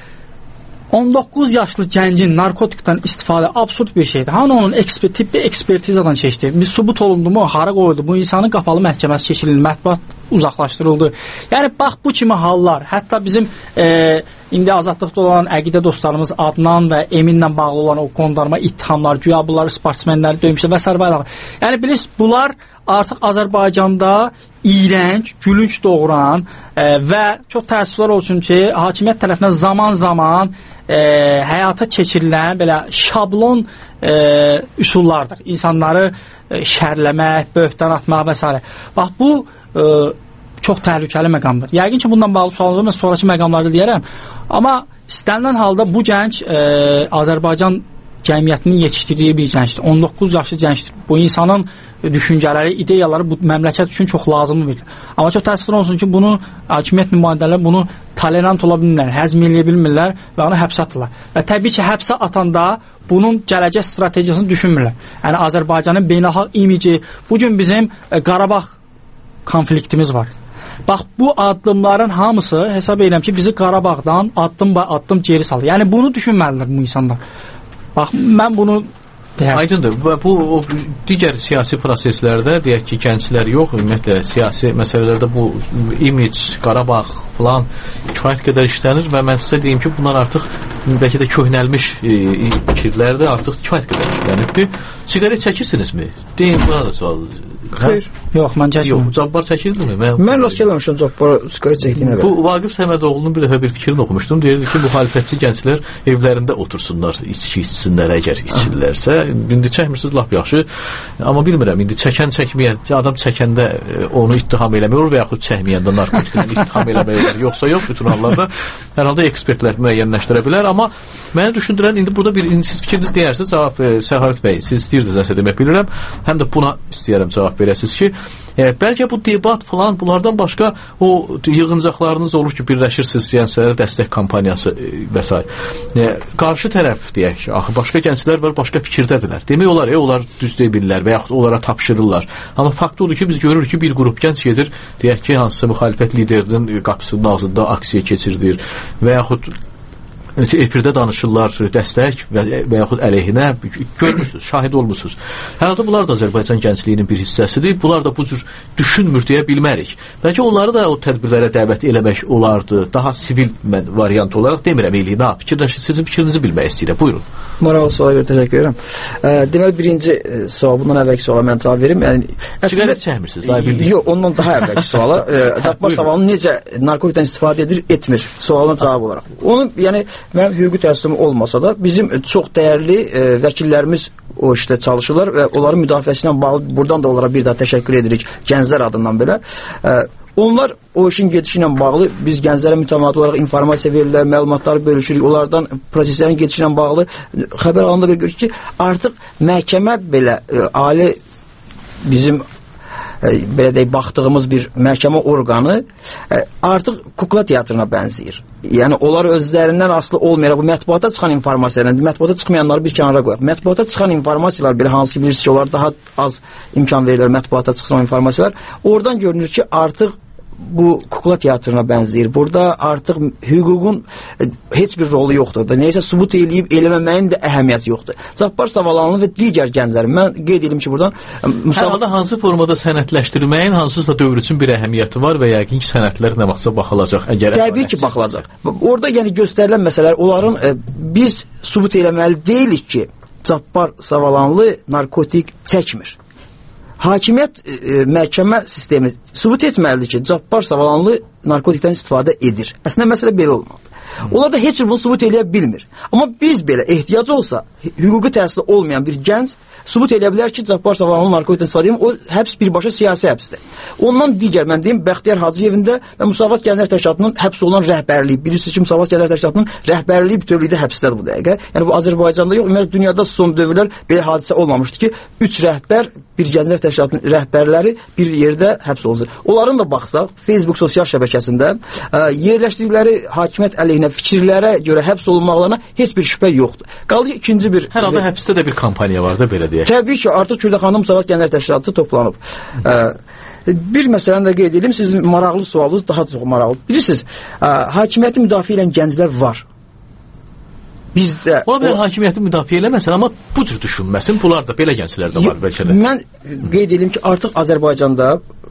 on doqquz yaşlı gəncin narkotikdən istifadə absurd bir şeydir. Hani onun eksper, tibbi ekspertizadan keçdi. Bir sübut olundu mu, hara qoyuldu. Bu insanın qapalı məhkəməsi keçirildi, mətbuat uzaqlaşdırıldı. Yəni bax bu kimi hallar, hətta bizim e, indi azadlıqda olan əqidə dostlarımız Adnan və Eminlə bağlı olan o qondarma ittihamlar, güya bunları sportsmenləri döymüşlər və s. Yəni bilirsiniz, bunlar artıq Azərbaycanda iyrənc, gülünc doğuran e, və çox təəssüflər olsun ki, hakimiyyət tərəfindən zaman-zaman e, həyata keçirilən belə şablon e, üsullardır. İnsanları e, şərləmək, böhtan atmaq və s. Bax bu e, çox təhlükəli məqamdır. Yəqin ki, bundan bağlı sualları mən sonraki məqamlarda deyərəm. Amma istənilən halda bu gənc e, Azərbaycan cəmiyyətinin yetişdirdiyi bir gəncdir. on doqquz yaşlı gəncdir. Bu insanın düşüncələri, ideyaları bu məmləkət üçün çox lazımlı bilir. Amma çox təəssüflər olsun ki, bunu hakimiyyət nümayəndələri bunu tolerant ola bilmirlər, həzm eləyə bilmirlər və onu həbsə atırlar. Və təbii ki, həbsə atanda bunun gələcək strategiyasını düşünmürlər. Yəni Azərbaycanın beynəlxalq imici, bugün bizim e, Qarabağ konfliktimiz var. Bax, bu addımların hamısı hesab edirəm ki, bizi Qarabağdan addım ba addım geri salır. Yəni bunu düşünməlidir bu insanlar. Bax, mən bunu deyərəm. Aydındır. Bu o, digər siyasi proseslərdə deyək ki, gənclər yox, ümumiyyətlə siyasi məsələlərdə bu image, Qarabağ falan kifayət qədər işlənir və mən sizə deyim ki, bunlar artıq bəlkə də köhnəlmiş e, fikirlərdə artıq kifayət qədər işlənir. Siqaret çəkirsinizmi? Deyin, buna da sual. Xeyr. Yox, mən çəkmirəm. Yox, Cabbar çəkirdimi? Mən, mən rast gəlməmişəm Cabbar siqaret çəkdiyinə görə. Bu Vaqif Səmədoğlu'nun bir dəfə bir fikrini oxumuşdum. Deyirdi ki, müxalifətçi gənclər evlərində otursunlar, içki içsinlər əgər içirlərsə. İndi çəkmirsiniz, lap yaxşı. Amma bilmirəm, indi çəkən çəkməyən, adam çəkəndə onu ittiham eləmir və yaxud çəkməyəndə narkotiklə ittiham eləmək olar. Yoxsa yox, bütün hallarda hər halda ekspertlər müəyyənləşdirə bilər. Amma məni düşündürən, indi burada bir siz fikriniz deyərsiniz, cavab e, Səxavət bəy, siz istəyirdiniz nəsə demək bilirəm. Həm də buna istəyərəm cavab verəsiniz ki, e, bəlkə bu debat falan, bunlardan başqa o yığıncaqlarınız olur ki, birləşirsiniz gənclərə dəstək kampaniyası e, və s. E, qarşı tərəf deyək ki, axı başqa gənclər var, başqa fikirdədirlər. Demək olar, e, onlar düz deyə bilirlər və yaxud onlara tapşırırlar. Amma fakt odur ki, biz görürük ki, bir qrup gənc gedir, deyək ki, hansısa müxalifət liderinin qapısının ağzında aksiya keçirdir və yaxud efirdə danışırlar, dəstək və, və yaxud əleyhinə görmürsünüz, şahid olmursunuz. Hətta bunlar da Azərbaycan gəncliyinin bir hissəsidir. Bunlar da bu cür düşünmür deyə bilmərik. Bəlkə onları da o tədbirlərə dəvət eləmək olardı. Daha sivil mən variant olaraq demirəm eyli, nə fikirləşir, sizin fikrinizi bilmək istəyirəm. Buyurun. Maraqlı suala görə təşəkkür edirəm. E, deməli birinci e, sual, bundan əvvəlki suala mən cavab verim. Yəni siqaret çəkmirsiniz, daha bildim. Yox, ondan daha əvvəlki suala, e, Cabbar sualını necə narkotikdən istifadə edir, etmir sualına cavab olaraq. Onu yəni mənim hüquqi təsirim olmasa da bizim çox dəyərli e, vəkillərimiz o işdə çalışırlar və onların müdafiəsi ilə bağlı buradan da onlara bir daha təşəkkür edirik gənclər adından belə. E, onlar o işin gedişi ilə bağlı biz gənclərə mütəmadi olaraq informasiya verirlər, məlumatlar bölüşürük. Onlardan proseslərin gedişi ilə bağlı xəbər alanda bir görürük ki, artıq məhkəmə belə e, ali bizim belə deyək, baxdığımız bir məhkəmə orqanı artıq kukla teatrına bənzəyir. Yəni, onlar özlərindən asılı olmayaraq, bu mətbuata çıxan informasiyalar, mətbuata çıxmayanları bir kənara qoyaq. Mətbuata çıxan informasiyalar, belə hansı ki, bilirsiniz ki, onlar daha az imkan verirlər mətbuata çıxan informasiyalar. Oradan görünür ki, artıq bu kukla teatrına bənzəyir. Burada artıq hüququn e, heç bir rolu yoxdur. Da neysə sübut eləyib eləməməyin də əhəmiyyəti yoxdur. Cabbar Savalanlı və digər gənclər, mən qeyd edim ki, buradan müsabaqə... Hər halda hansı formada sənədləşdirməyin hansısa dövr üçün bir əhəmiyyəti var və yəqin ki, sənədlər nə vaxtsa baxılacaq. Əgər təbii ki, baxılacaq. Orada yəni göstərilən məsələlər, onların e, biz sübut eləməli deyilik ki, Cabbar Savalanlı narkotik çəkmir. Hakimiyyət e, məhkəmə sistemi sübut etməlidir ki, Cabbar Savalanlı narkotikdən istifadə edir. Əslində məsələ belə olmalıdır. Onlar da heç bunu sübut eləyə bilmir. Amma biz belə ehtiyac olsa, hüquqi təhsili olmayan bir gənc sübut eləyə bilər ki, Cabbar Savalanlı narkotik istifadə o həbs birbaşa siyasi həbsdir. Ondan digər, mən deyim, Bəxtiyar Hacıyevində və Müsavat Gənclər Təşkilatının həbs olunan rəhbərliyi, bilirsiniz ki, Müsavat Gənclər Təşkilatının rəhbərliyi bütövlükdə həbsdədir bu dəqiqə. Yəni bu Azərbaycanda yox, ümumiyyətlə dünyada son dövrlər belə hadisə olmamışdı ki, üç rəhbər, bir Gənclər Təşkilatının rəhbərləri bir yerdə həbs olunur. Onların da baxsaq, Facebook sosial şəbəkəsində ə, yerləşdirdikləri hakimiyyət əleyhinə fikirlərə görə həbs olunmaqlarına heç bir şübhə yoxdur. Qaldı ikinci bir... Hər halda həbsdə də bir kampaniya var da, belə deyək. Təbii ki, artıq Kürdəxanın Müsavat Gənclər Təşkilatı toplanıb. Ə, bir məsələni də qeyd edeyim, sizin maraqlı sualınız daha çox maraqlı. Bilirsiniz, ə, hakimiyyəti müdafiə edən gənclər var. Bizdə ola bilər hakimiyyəti müdafiə eləməsin, amma bu cür düşünməsin. Bunlar da belə gənclər də var bəlkə də. Mən qeyd edeyim ki, artıq Azərbaycanda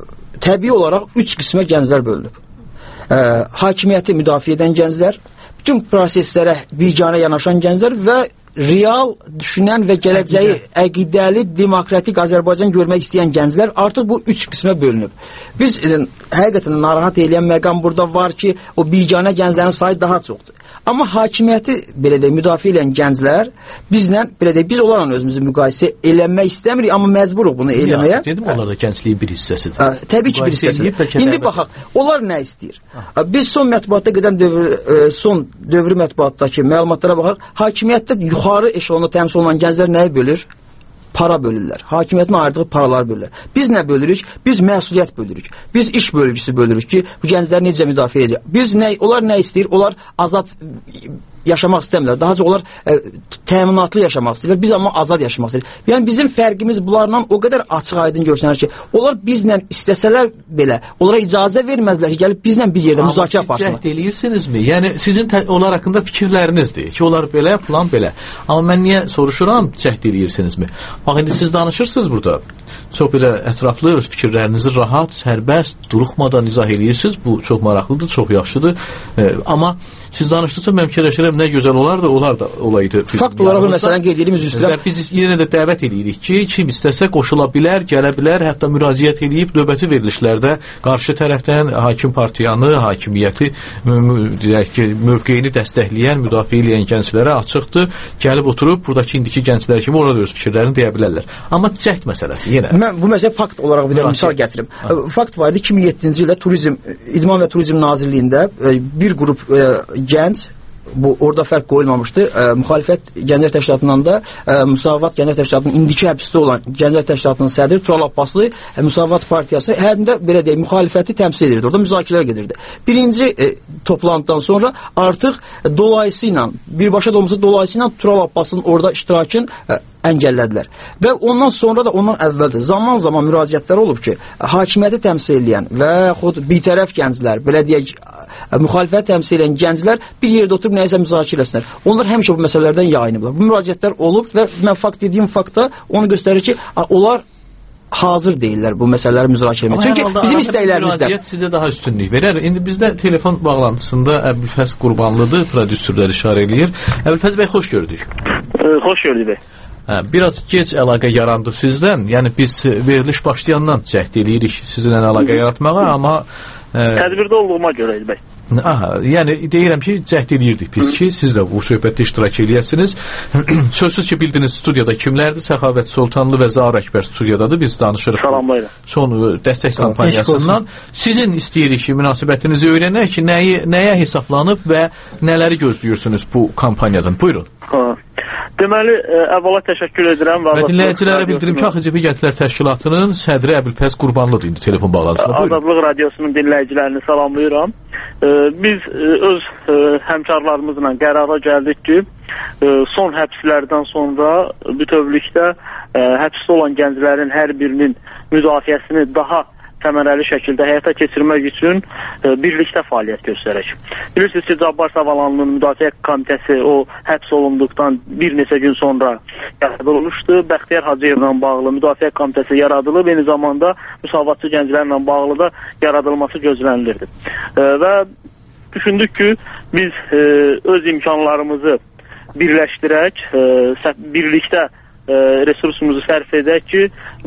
təbii olaraq üç qismə gənclər bölünüb. Ə, hakimiyyəti müdafiə edən gənclər, bütün proseslərə biganə yanaşan gənclər və real düşünən və gələcəyi əqidəli, demokratik Azərbaycan görmək istəyən gənclər artıq bu üç qismə bölünüb. Biz e, həqiqətən narahat edən məqam burada var ki, o biganə gənclərin sayı daha çoxdur. Amma hakimiyyəti belə deyək, müdafiə edən gənclər bizlə, belə deyək, biz onlarla özümüzü müqayisə eləmək istəmirik, amma məcburuq bunu eləməyə. Ya, dedim, onlar da gəncliyin bir hissəsidir. Ə, təbii ki, bir hissəsidir. İndi baxaq, onlar nə istəyir? Ə, biz son mətbuatda gedən dövr, ə, son dövrü mətbuatdakı məlumatlara baxaq, hakimiyyətdə yuxarı eşelonda təmsil olunan gənclər nəyi bölür? Para bölürlər. Hakimiyyətin ayırdığı paralar bölürlər. Biz nə bölürük? Biz məsuliyyət bölürük. Biz iş bölgüsü bölürük ki, bu gəncləri necə müdafiə edəcək? Biz nə, onlar nə istəyir? Onlar azad yaşamaq istəmirlər. Daha çox onlar ə, təminatlı yaşamaq istəyirlər. Biz amma azad yaşamaq istəyirlər. Yəni bizim fərqimiz bunlarla o qədər açıq-aydın görsənir ki, onlar bizlə istəsələr belə, onlara icazə verməzlər ki, gəlib bizlə bir yerdə müzakirə aparsınlar. Amma siz cəhd eləyirsinizmi? Yəni sizin onlar haqqında fikirlərinizdir ki, onlar belə, falan belə. Amma mən niyə soruşuram, cəhd eləyirsinizmi? Bax, indi siz danışırsınız burada. Çox belə ətraflı, öz fikirlərinizi rahat, sərbəst, duruxmadan izah eləyirsiniz. Bu çox maraqlıdır, çox yaxşıdır. E, amma siz danışdınızsa mən fikirləşirəm, nə gözəl olardı, onlar da olaydı. Fakt olaraq məsələn qeyd edeyim, üzr istəyirəm. Və biz yenə də dəvət edirik ki, kim istəsə qoşula bilər, gələ bilər, hətta müraciət edib növbəti verilişlərdə qarşı tərəfdən hakim partiyanı, hakimiyyəti deyək ki, mövqeyini dəstəkləyən, müdafiə edən gənclərə açıqdır. Gəlib oturub buradakı indiki gənclər kimi orada öz fikirlərini deyə bilərlər. Amma cəhd məsələsi yenə. Mən bu məsələ fakt olaraq bir misal gətirim. Ha. Fakt var idi, iki min yeddinci ildə Turizm İdman və Turizm Nazirliyində bir qrup e, gənc, bu orada fərq qoyulmamışdı. E, müxalifət Gənclər Təşkilatından da e, Müsavat Gənclər Təşkilatının indiki həbsdə olan Gənclər Təşkilatının sədri Tural Abbaslı e, Müsavat partiyası hərində belə deyək, müxalifəti təmsil edirdi. Orada müzakirələr gedirdi. Birinci e, toplantıdan sonra artıq e, dolayısıyla, birbaşa da olmasa dolayısıyla Tural Abbasın orada iştirakın e, əngəllədilər. Və ondan sonra da ondan əvvəldir. Zaman-zaman müraciətlər olub ki, hakimiyyəti təmsil edən və yaxud bitərəf gənclər, belə deyək, müxalifət təmsil edən gənclər bir yerdə oturub nəyisə müzakirə etsinlər. Onlar həmişə bu məsələlərdən yayınıblar. Bu müraciətlər olub və mən fakt dediyim fakta onu göstərir ki, onlar hazır deyirlər bu məsələləri müzakirə etməyə. Çünki bizim istəklərimizdə sizə daha üstünlük verər. İndi bizdə telefon bağlantısında Əbülfəz Qurbanlıdır, prodüserlər işarə eləyir. Əbülfəz bəy, xoş gördük. E, xoş gördük bəy. Hə, biraz gec əlaqə yarandı sizdən. Yəni biz veriliş başlayandan cəhd eləyirik sizinlə əlaqə yaratmağa, amma e, tədbirdə olduğuma görə bəy. Aha, yəni deyirəm ki, cəhd eləyirdik biz ki, siz də bu söhbətdə iştirak eləyəsiniz. Sözsüz ki, bildiniz studiyada kimlərdir? Səxavət Sultanlı və Zaur Əkbər studiyadadır. Biz danışırıq. Salamlayırıq. Son dəstək kampaniyasından. Sizin istəyirik ki, münasibətinizi öyrənək ki, nəyi, nəyə hesablanıb və nələri gözləyirsiniz bu kampaniyadan? Buyurun. Ha. Deməli, əvvəla təşəkkür edirəm. Və dinləyicilərə bildirim ki, Axıcı Gənclər Təşkilatının sədri Əbülfəz Qurbanlıdır indi telefon bağlantısında. Azadlıq Radiosunun dinləyicilərini salamlayıram. Biz öz həmkarlarımızla qərara gəldik ki, son həbslərdən sonra bütövlükdə həbsdə olan gənclərin hər birinin müdafiəsini daha təməli şəkildə həyata keçirmək üçün e, birlikdə fəaliyyət göstərək. Bilirsiniz ki, Cabbar Savalanlının Müdafiə Komitəsi o həbs olunduqdan bir neçə gün sonra yaradılmışdı. Bəxtiyar Hacıyevlə bağlı Müdafiə Komitəsi yaradılıb, eyni zamanda müsavatçı gənclərlə bağlı da yaradılması gözlənilirdi. E, və düşündük ki, biz e, öz imkanlarımızı birləşdirək, e, birlikdə e, resursumuzu sərf edək ki,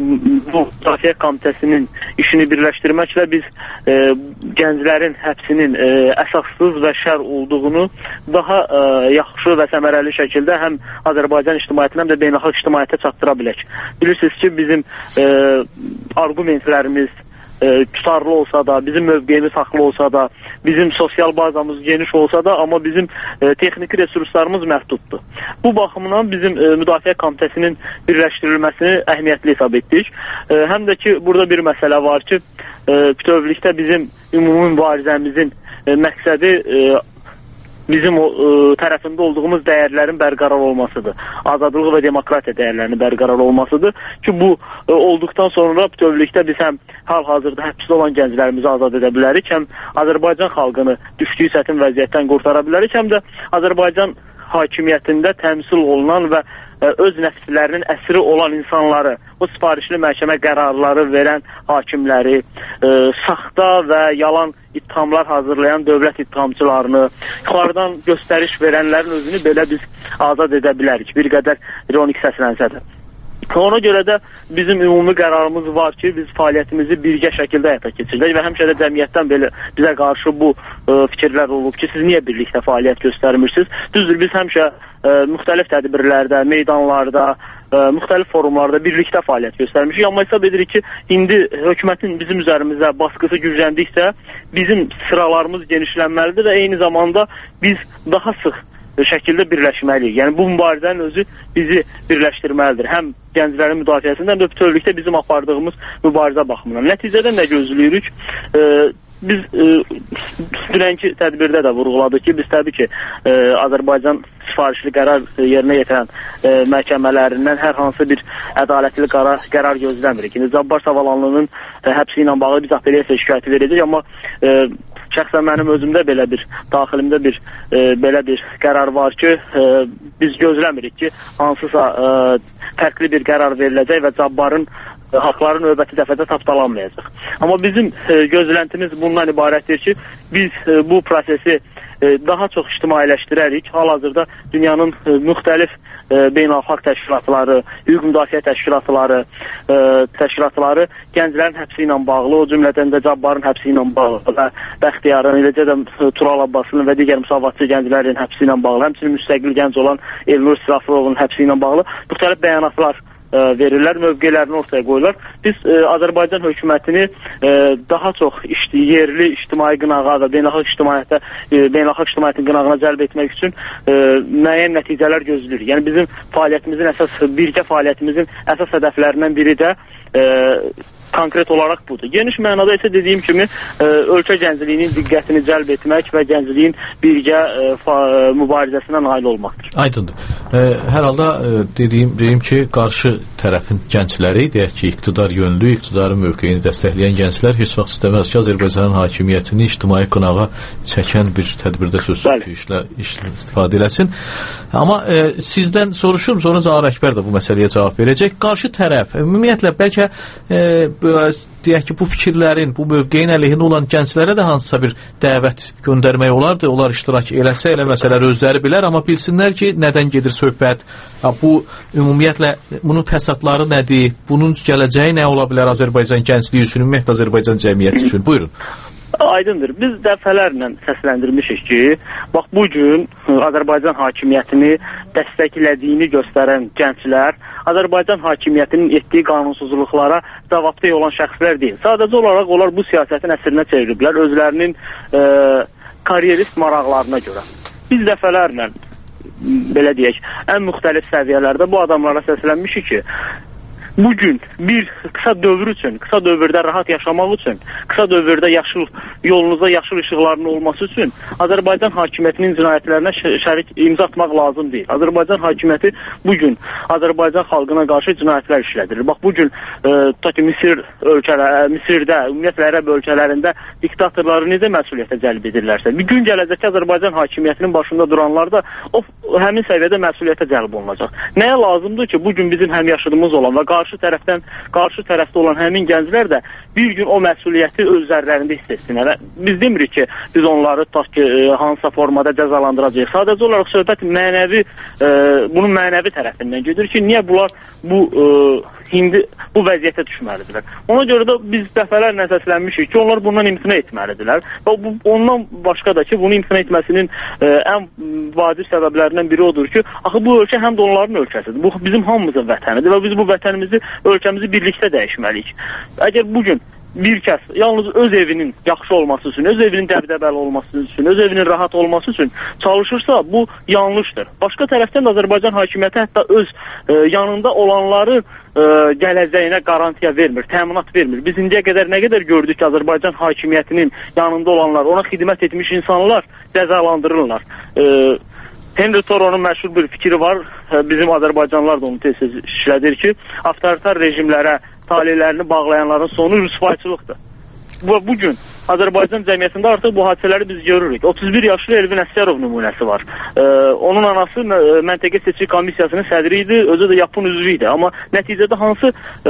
bu Müdafiə Komitəsinin işini birləşdirməklə biz e, gənclərin həbsinin e, əsassız və şər olduğunu daha e, yaxşı və səmərəli şəkildə həm Azərbaycan ictimaiyyətinə, həm də beynəlxalq ictimaiyyətə çatdıra bilək. Bilirsiniz ki, bizim e, argumentlərimiz E, tutarlı olsa da, bizim mövqeyimiz haqlı olsa da, bizim sosial bazamız geniş olsa da, amma bizim e, texniki resurslarımız məhduddur. Bu baxımdan bizim e, Müdafiə Komitəsinin birləşdirilməsini əhəmiyyətli hesab etdik. E, həm də ki, burada bir məsələ var ki, e, bütövlükdə bizim ümumi mübarizəmizin e, məqsədi e, bizim o, e, tərəfində olduğumuz dəyərlərin bərqərar olmasıdır. Azadlıq və demokratiya dəyərlərinin bərqərar olmasıdır ki, bu e, olduqdan sonra bütövlükdə biz həm hal-hazırda həbsdə olan gənclərimizi azad edə bilərik, həm Azərbaycan xalqını düşdüyü çətin vəziyyətdən qurtara bilərik, həm də Azərbaycan hakimiyyətində təmsil olunan və ə, öz nəfslərinin əsiri olan insanları, o sifarişli məhkəmə qərarları verən hakimləri, ə, saxta və yalan ittihamlar hazırlayan dövlət ittihamçılarını, yuxarıdan göstəriş verənlərin özünü belə biz azad edə bilərik. Bir qədər ironik səslənsə də. Ona görə də bizim ümumi qərarımız var ki, biz fəaliyyətimizi birgə şəkildə həyata keçirdək və həmişə də cəmiyyətdən belə bizə qarşı bu ə, fikirlər olub ki, siz niyə birlikdə fəaliyyət göstərmirsiniz? Düzdür, biz həmişə ə, müxtəlif tədbirlərdə, meydanlarda, ə, müxtəlif forumlarda birlikdə fəaliyyət göstərmişik. Amma hesab edirik ki, indi hökumətin bizim üzərimizə baskısı gücləndikcə bizim sıralarımız genişlənməlidir və eyni zamanda biz daha sıx şəkildə birləşməliyik. Yəni bu mübarizənin özü bizi birləşdirməlidir. Həm gənclərin müdafiəsində, həm də bütövlükdə bizim apardığımız mübarizə baxımından. Nəticədə nə gözləyirik? E, biz e, dünənki tədbirdə də vurğuladıq ki, biz təbii ki, e, Azərbaycan sifarişli qərar yerinə yetirən e, məhkəmələrindən hər hansı bir ədalətli qərar, qərar gözləmirik. Yəni Cabbar Savalanlının e, həbsi ilə bağlı biz apellyasiya şikayəti verəcək, amma e, şəxsən mənim özümdə belə bir, daxilimdə bir e, belə bir qərar var ki, e, biz gözləmirik ki, hansısa e, fərqli bir qərar veriləcək və Cabbarın e, haqları növbəti dəfədə tapdalanmayacaq. Amma bizim e, gözləntimiz bundan ibarətdir ki, biz e, bu prosesi e, daha çox ictimailəşdirərik. Hal-hazırda dünyanın e, müxtəlif e, beynəlxalq təşkilatları, hüquq müdafiə təşkilatları, e, təşkilatları gənclərin həbsi ilə bağlı, o cümlədən də Cabbarın həbsi ilə bağlı və Bəxtiyarın, eləcə də Tural Abbasının və digər müsavatçı gənclərin həbsi ilə bağlı, həmçinin müstəqil gənc olan Elnur Sirafirovun həbsi ilə bağlı müxtəlif bəyanatlar e, verirlər, mövqelərini ortaya qoyurlar. Biz e, Azərbaycan hökumətini e, daha çox işli, yerli ictimai qınağa və beynəlxalq ictimaiyyətə, e, beynəlxalq ictimaiyyətin qınağına cəlb etmək üçün e, müəyyən nəticələr gözləyirik. Yəni bizim fəaliyyətimizin əsas, birgə fəaliyyətimizin əsas hədəflərindən biri də e, konkret olaraq budur. Geniş mənada isə dediyim kimi e, ölkə gəncliyinin diqqətini cəlb etmək və gəncliyin birgə e, fa, e, mübarizəsinə nail olmaqdır. Aydındır. E, hər halda e, dediyim, deyim ki, qarşı tərəfin gəncləri, deyək ki, iqtidar yönlü, iqtidarın mövqeyini dəstəkləyən gənclər heç vaxt istəməz ki, Azərbaycanın hakimiyyətini ictimai qınağa çəkən bir tədbirdə sözsüz ki, işlə, işlə istifadə eləsin. Amma e, sizdən soruşum, sonra Zahar Əkbər də bu məsələyə cavab verəcək. Qarşı tərəf, ümumiyyətlə, bəlkə e, deyək ki, bu fikirlərin, bu mövqeyin əleyhinə olan gənclərə də hansısa bir dəvət göndərmək olardı, onlar iştirak eləsə, eləməsələr özləri bilər, amma bilsinlər ki, nədən gedir söhbət, bu ümumiyyətlə, bunun fəsadları nədir, bunun gələcəyi nə ola bilər Azərbaycan gəncliyi üçün, ümumiyyətlə Azərbaycan cəmiyyəti üçün. Buyurun. Aydındır. Biz dəfələrlə səsləndirmişik ki, bax bu gün Azərbaycan hakimiyyətini dəstəklədiyini göstərən gənclər Azərbaycan hakimiyyətinin etdiyi qanunsuzluqlara cavabdeh olan şəxslər deyil. Sadəcə olaraq onlar bu siyasətin əsrinə çeviriblər özlərinin e, karyerist maraqlarına görə. Biz dəfələrlə, belə deyək, ən müxtəlif səviyyələrdə bu adamlara səslənmişik ki, bugün bir kısa dövr üçün, kısa dövrdə rahat yaşamaq üçün, kısa dövrdə yaşıl yolunuzda yaşıl işıqların olması üçün Azərbaycan hakimiyyətinin cinayətlərinə şərik imza atmaq lazım deyil. Azərbaycan hakimiyyəti bugün Azərbaycan xalqına qarşı cinayətlər işlədir. Bax bugün e, ta ki Misir ölkələr, Misirdə, ümumiyyətlə ərəb ölkələrində diktatorları necə məsuliyyətə cəlb edirlərsə, bir gün gələcək ki, Azərbaycan hakimiyyətinin başında duranlar da o həmin səviyyədə məsuliyyətə cəlb olunacaq. Nəyə lazımdır ki, bugün bizim həmyaşıdımız olan və qarşı qarşı tərəfdən, qarşı tərəfdə olan həmin gənclər də bir gün o məsuliyyəti öz üzərlərində hiss etsinlər. Biz demirik ki, biz onları tutaq ki, hansısa formada cəzalandıracağıq. Sadəcə olaraq söhbət mənəvi, e, bunun mənəvi tərəfindən gedir ki, niyə bunlar bu e, indi bu vəziyyətə düşməlidirlər. Ona görə də biz dəfələrlə səslənmişik ki, onlar bundan imtina etməlidirlər. Və bu, ondan başqa da ki, bunu imtina etməsinin e, ən vacib səbəblərindən biri odur ki, axı bu ölkə həm də onların ölkəsidir. Bu bizim hamımızın vətənidir və biz bu vətənimizi, ölkəmizi birlikdə dəyişməliyik. Əgər bugün bir kəs yalnız öz evinin yaxşı olması üçün, öz evinin dəbdəbəli olması üçün, öz evinin rahat olması üçün çalışırsa, bu yanlışdır. Başqa tərəfdən də Azərbaycan hakimiyyəti hətta öz e, yanında olanları e, gələcəyinə qarantiya vermir, təminat vermir. Biz indiyə qədər nə qədər gördük ki, Azərbaycan hakimiyyətinin yanında olanlar, ona xidmət etmiş insanlar cəzalandırırlar. E, Henry Thoreau'nun məşhur bir fikri var, bizim Azərbaycanlılar da onu tez-tez işlədir ki, avtoritar rejimlərə talihlərini bağlayanların sonu rüsvayçılıqdır. Bu, bugün Azərbaycan cəmiyyətində artıq bu hadisələri biz görürük. otuz bir yaşlı Elvin Əsgərov nümunəsi var. Ee, onun anası Məntəqə Seçki Komissiyasının sədri idi, özü də yapın üzvü idi. Amma nəticədə hansı e,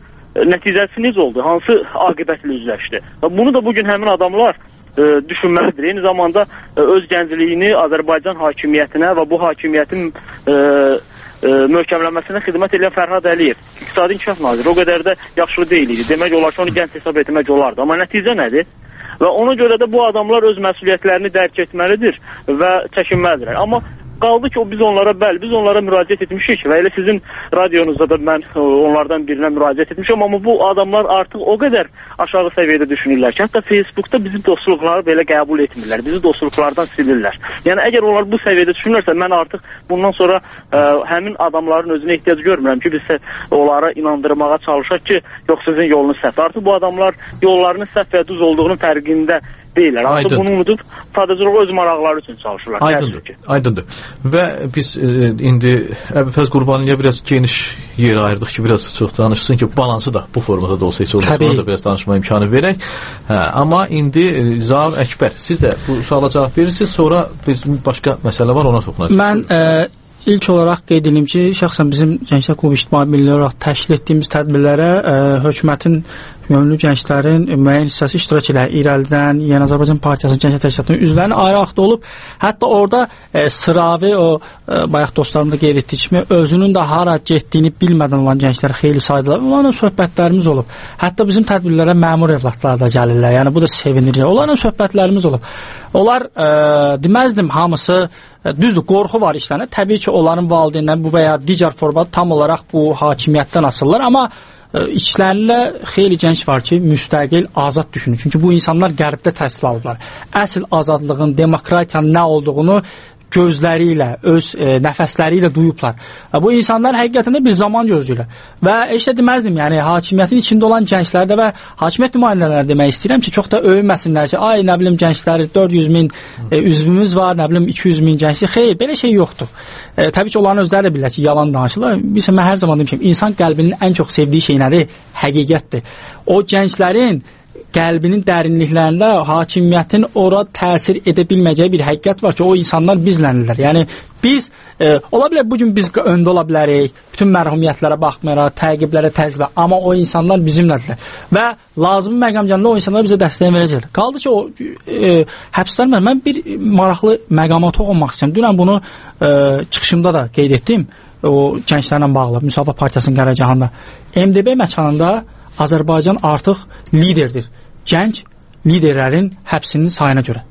nəticəsi necə oldu, hansı aqibətlə üzləşdi? Bunu da bugün həmin adamlar e, düşünməlidir. Eyni zamanda e, öz gəncliyini Azərbaycan hakimiyyətinə və bu hakimiyyətin e, e, möhkəmlənməsinə xidmət edən Fərhad Əliyev, İqtisadi İnkişaf Naziri, o qədər də yaxşı deyil idi. Demək olar ki, onu gənc hesab etmək olardı. Amma nəticə nədir? Və ona görə də bu adamlar öz məsuliyyətlərini dərk etməlidir və çəkinməlidirlər. Amma qaldı ki, o biz onlara, bəli, biz onlara müraciət etmişik və elə sizin radionuzda da mən onlardan birinə müraciət etmişim, amma bu adamlar artıq o qədər aşağı səviyyədə düşünürlər ki, hətta Facebookda bizim dostluqları belə qəbul etmirlər, bizi dostluqlardan silirlər. Yəni, əgər onlar bu səviyyədə düşünürlərsə, mən artıq bundan sonra ə, həmin adamların özünə ehtiyac görmürəm ki, biz onlara inandırmağa çalışaq ki, yox, sizin yolunuz səhv. Artıq bu adamlar yollarının səhv və düz olduğunun fərqində deyirlər. Artıq bunu unudub sadəcə öz maraqları üçün çalışırlar. Aydındır, aydındır. Və biz e, indi Əbülfəz Qurbanlıya biraz geniş yer ayırdıq ki, biraz çox danışsın ki, balansı da bu formada da olsa heç olmasa da biraz danışma imkanı verək. Hə, amma indi Zaur Əkbər, siz də bu suala cavab verirsiniz, sonra bir başqa məsələ var, ona toxunacaq. Mən e, ilk olaraq qeyd edim ki, şəxsən bizim Gənclər Klubu İctimai Milli olaraq təşkil etdiyimiz tədbirlərə e, hökumətin yönlü gənclərin müəyyən hissəsi iştirak edir. İrəlidən Yeni Azərbaycan Partiyasının Gənclər Təşkilatının üzvlərinin ayrı-ayrı olub. Hətta orada e, sıravi o e, bayaq dostlarım da qeyd etdiyi kimi özünün də hara getdiyini bilmədən olan gənclər xeyli saydılar. Onlarla söhbətlərimiz olub. Hətta bizim tədbirlərə məmur evlatlar da gəlirlər. Yəni bu da sevinir. Onlarla söhbətlərimiz olub. Onlar e, deməzdim hamısı e, düzdür, qorxu var işlərində. Təbii ki, onların valideynləri bu və ya digər formada tam olaraq bu hakimiyyətdən asılırlar, amma İçlərində xeyli gənc var ki, müstəqil, azad düşünür. Çünki bu insanlar qərbdə təhsil alıblar. Əsl azadlığın, demokratiyanın nə olduğunu gözləri ilə, öz e, nəfəsləri ilə duyublar. Bu insanlar həqiqətən də bir zaman gözləyirlər. Və işte deməzdim, yəni hakimiyyətin içində olan gənclərdə və hakimiyyət nümayəndələrində demək istəyirəm ki, çox da övünməsinlər ki, ay nə bilim gəncləri dörd yüz min e, üzvümüz var, nə bilim iki yüz min gənclik. Xeyr, belə şey yoxdur. E, təbii ki, onların özləri də bilirlər ki, yalan danışırlar. Bilsə, mən hər zaman demişəm, insan qəlbinin ən çox sevdiyi şey nədir? Həqiqətdir. O gənclərin qəlbinin dərinliklərində hakimiyyətin ora təsir edə bilməyəcəyi bir həqiqət var ki, o insanlar bizlənirlər. Yəni biz, e, ola bilər bugün biz öndə ola bilərik, bütün mərhumiyyətlərə baxmayaraq, təqiblərə, təzyiqlərə, amma o insanlar bizimlədirlər. Və lazımi məqamcanda o insanlar bizə dəstək verəcəklər. Qaldı ki, o e, həbslər, mən bir maraqlı məqama toxunmaq istəyirəm. Dünən bunu e, çıxışımda da qeyd etdim, o gənclərlə bağlı, Müsavat Partiyasının qərargahında. M D B məkanında Azərbaycan artıq liderdir. Gənc liderlərin həbsinin sayına görə.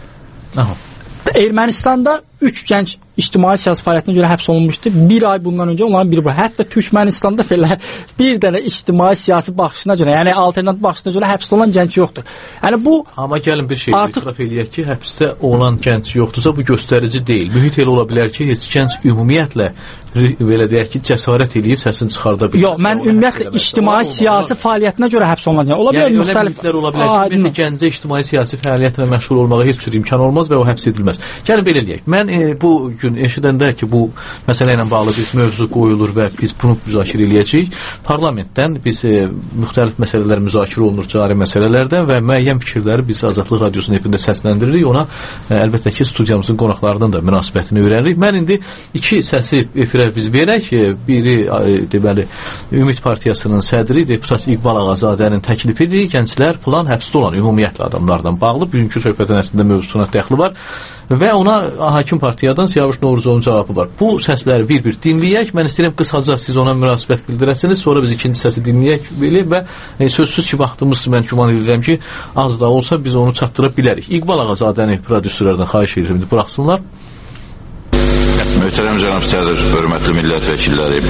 Aha. Ermənistanda üç gənc ictimai siyasi fəaliyyətinə görə həbs olunmuşdu. Bir ay bundan öncə onların biri bu. Hətta Türkmənistanda belə bir dənə ictimai siyasi baxışına görə, yəni alternativ baxışına görə həbsdə olan gənc yoxdur. Yəni bu amma gəlin bir şey artıq itiraf eləyək ki, həbsdə olan gənc yoxdursa bu göstərici deyil. Mühit elə ola bilər ki, heç gənc ümumiyyətlə belə deyək ki, cəsarət eləyib səsini çıxarda bilər. Yox, mən ümumiyyətlə ictimai siyasi fəaliyyətinə görə həbs olunan, yəni ola bilər yəni, müxtəlif ola bilər ki, ümumiyyətlə gəncə ictimai siyasi fəaliyyətlə məşğul olmağa heç cür imkan olmaz və o həbs edilməz. Gəlin belə eləyək. Mən e, bu gün gün eşidəndə ki, bu məsələ ilə bağlı bir mövzu qoyulur və biz bunu müzakirə eləyəcəyik. Parlamentdən biz e, müxtəlif məsələlər müzakirə olunur, cari məsələlərdən və müəyyən fikirləri biz Azadlıq Radiosunun efirində səsləndiririk. Ona e, əlbəttə ki, studiyamızın qonaqlarının da münasibətini öyrənirik. Mən indi iki səsi efirə biz verək. E, biri e, deməli Ümid Partiyasının sədri deputat İqbal Ağazadənin təklifidir. Gənclər plan həbsdə olan ümumiyyətlə adamlardan bağlı. Bugünkü söhbətin əslində mövzusuna dəxli var və ona hakim partiyadan Siyavuş Novruzovun cavabı var. Bu səsləri bir-bir dinləyək. Mən istəyirəm qısaca siz ona münasibət bildirəsiniz. Sonra biz ikinci səsi dinləyək belə və e, sözsüz ki, vaxtımız mən güman edirəm ki, az da olsa biz onu çatdıra bilərik. İqbal Ağazadəni prodüserlərdən xahiş edirəm, buraxsınlar. Möhtərəm cənab sədr, hörmətli millət vəkilləri,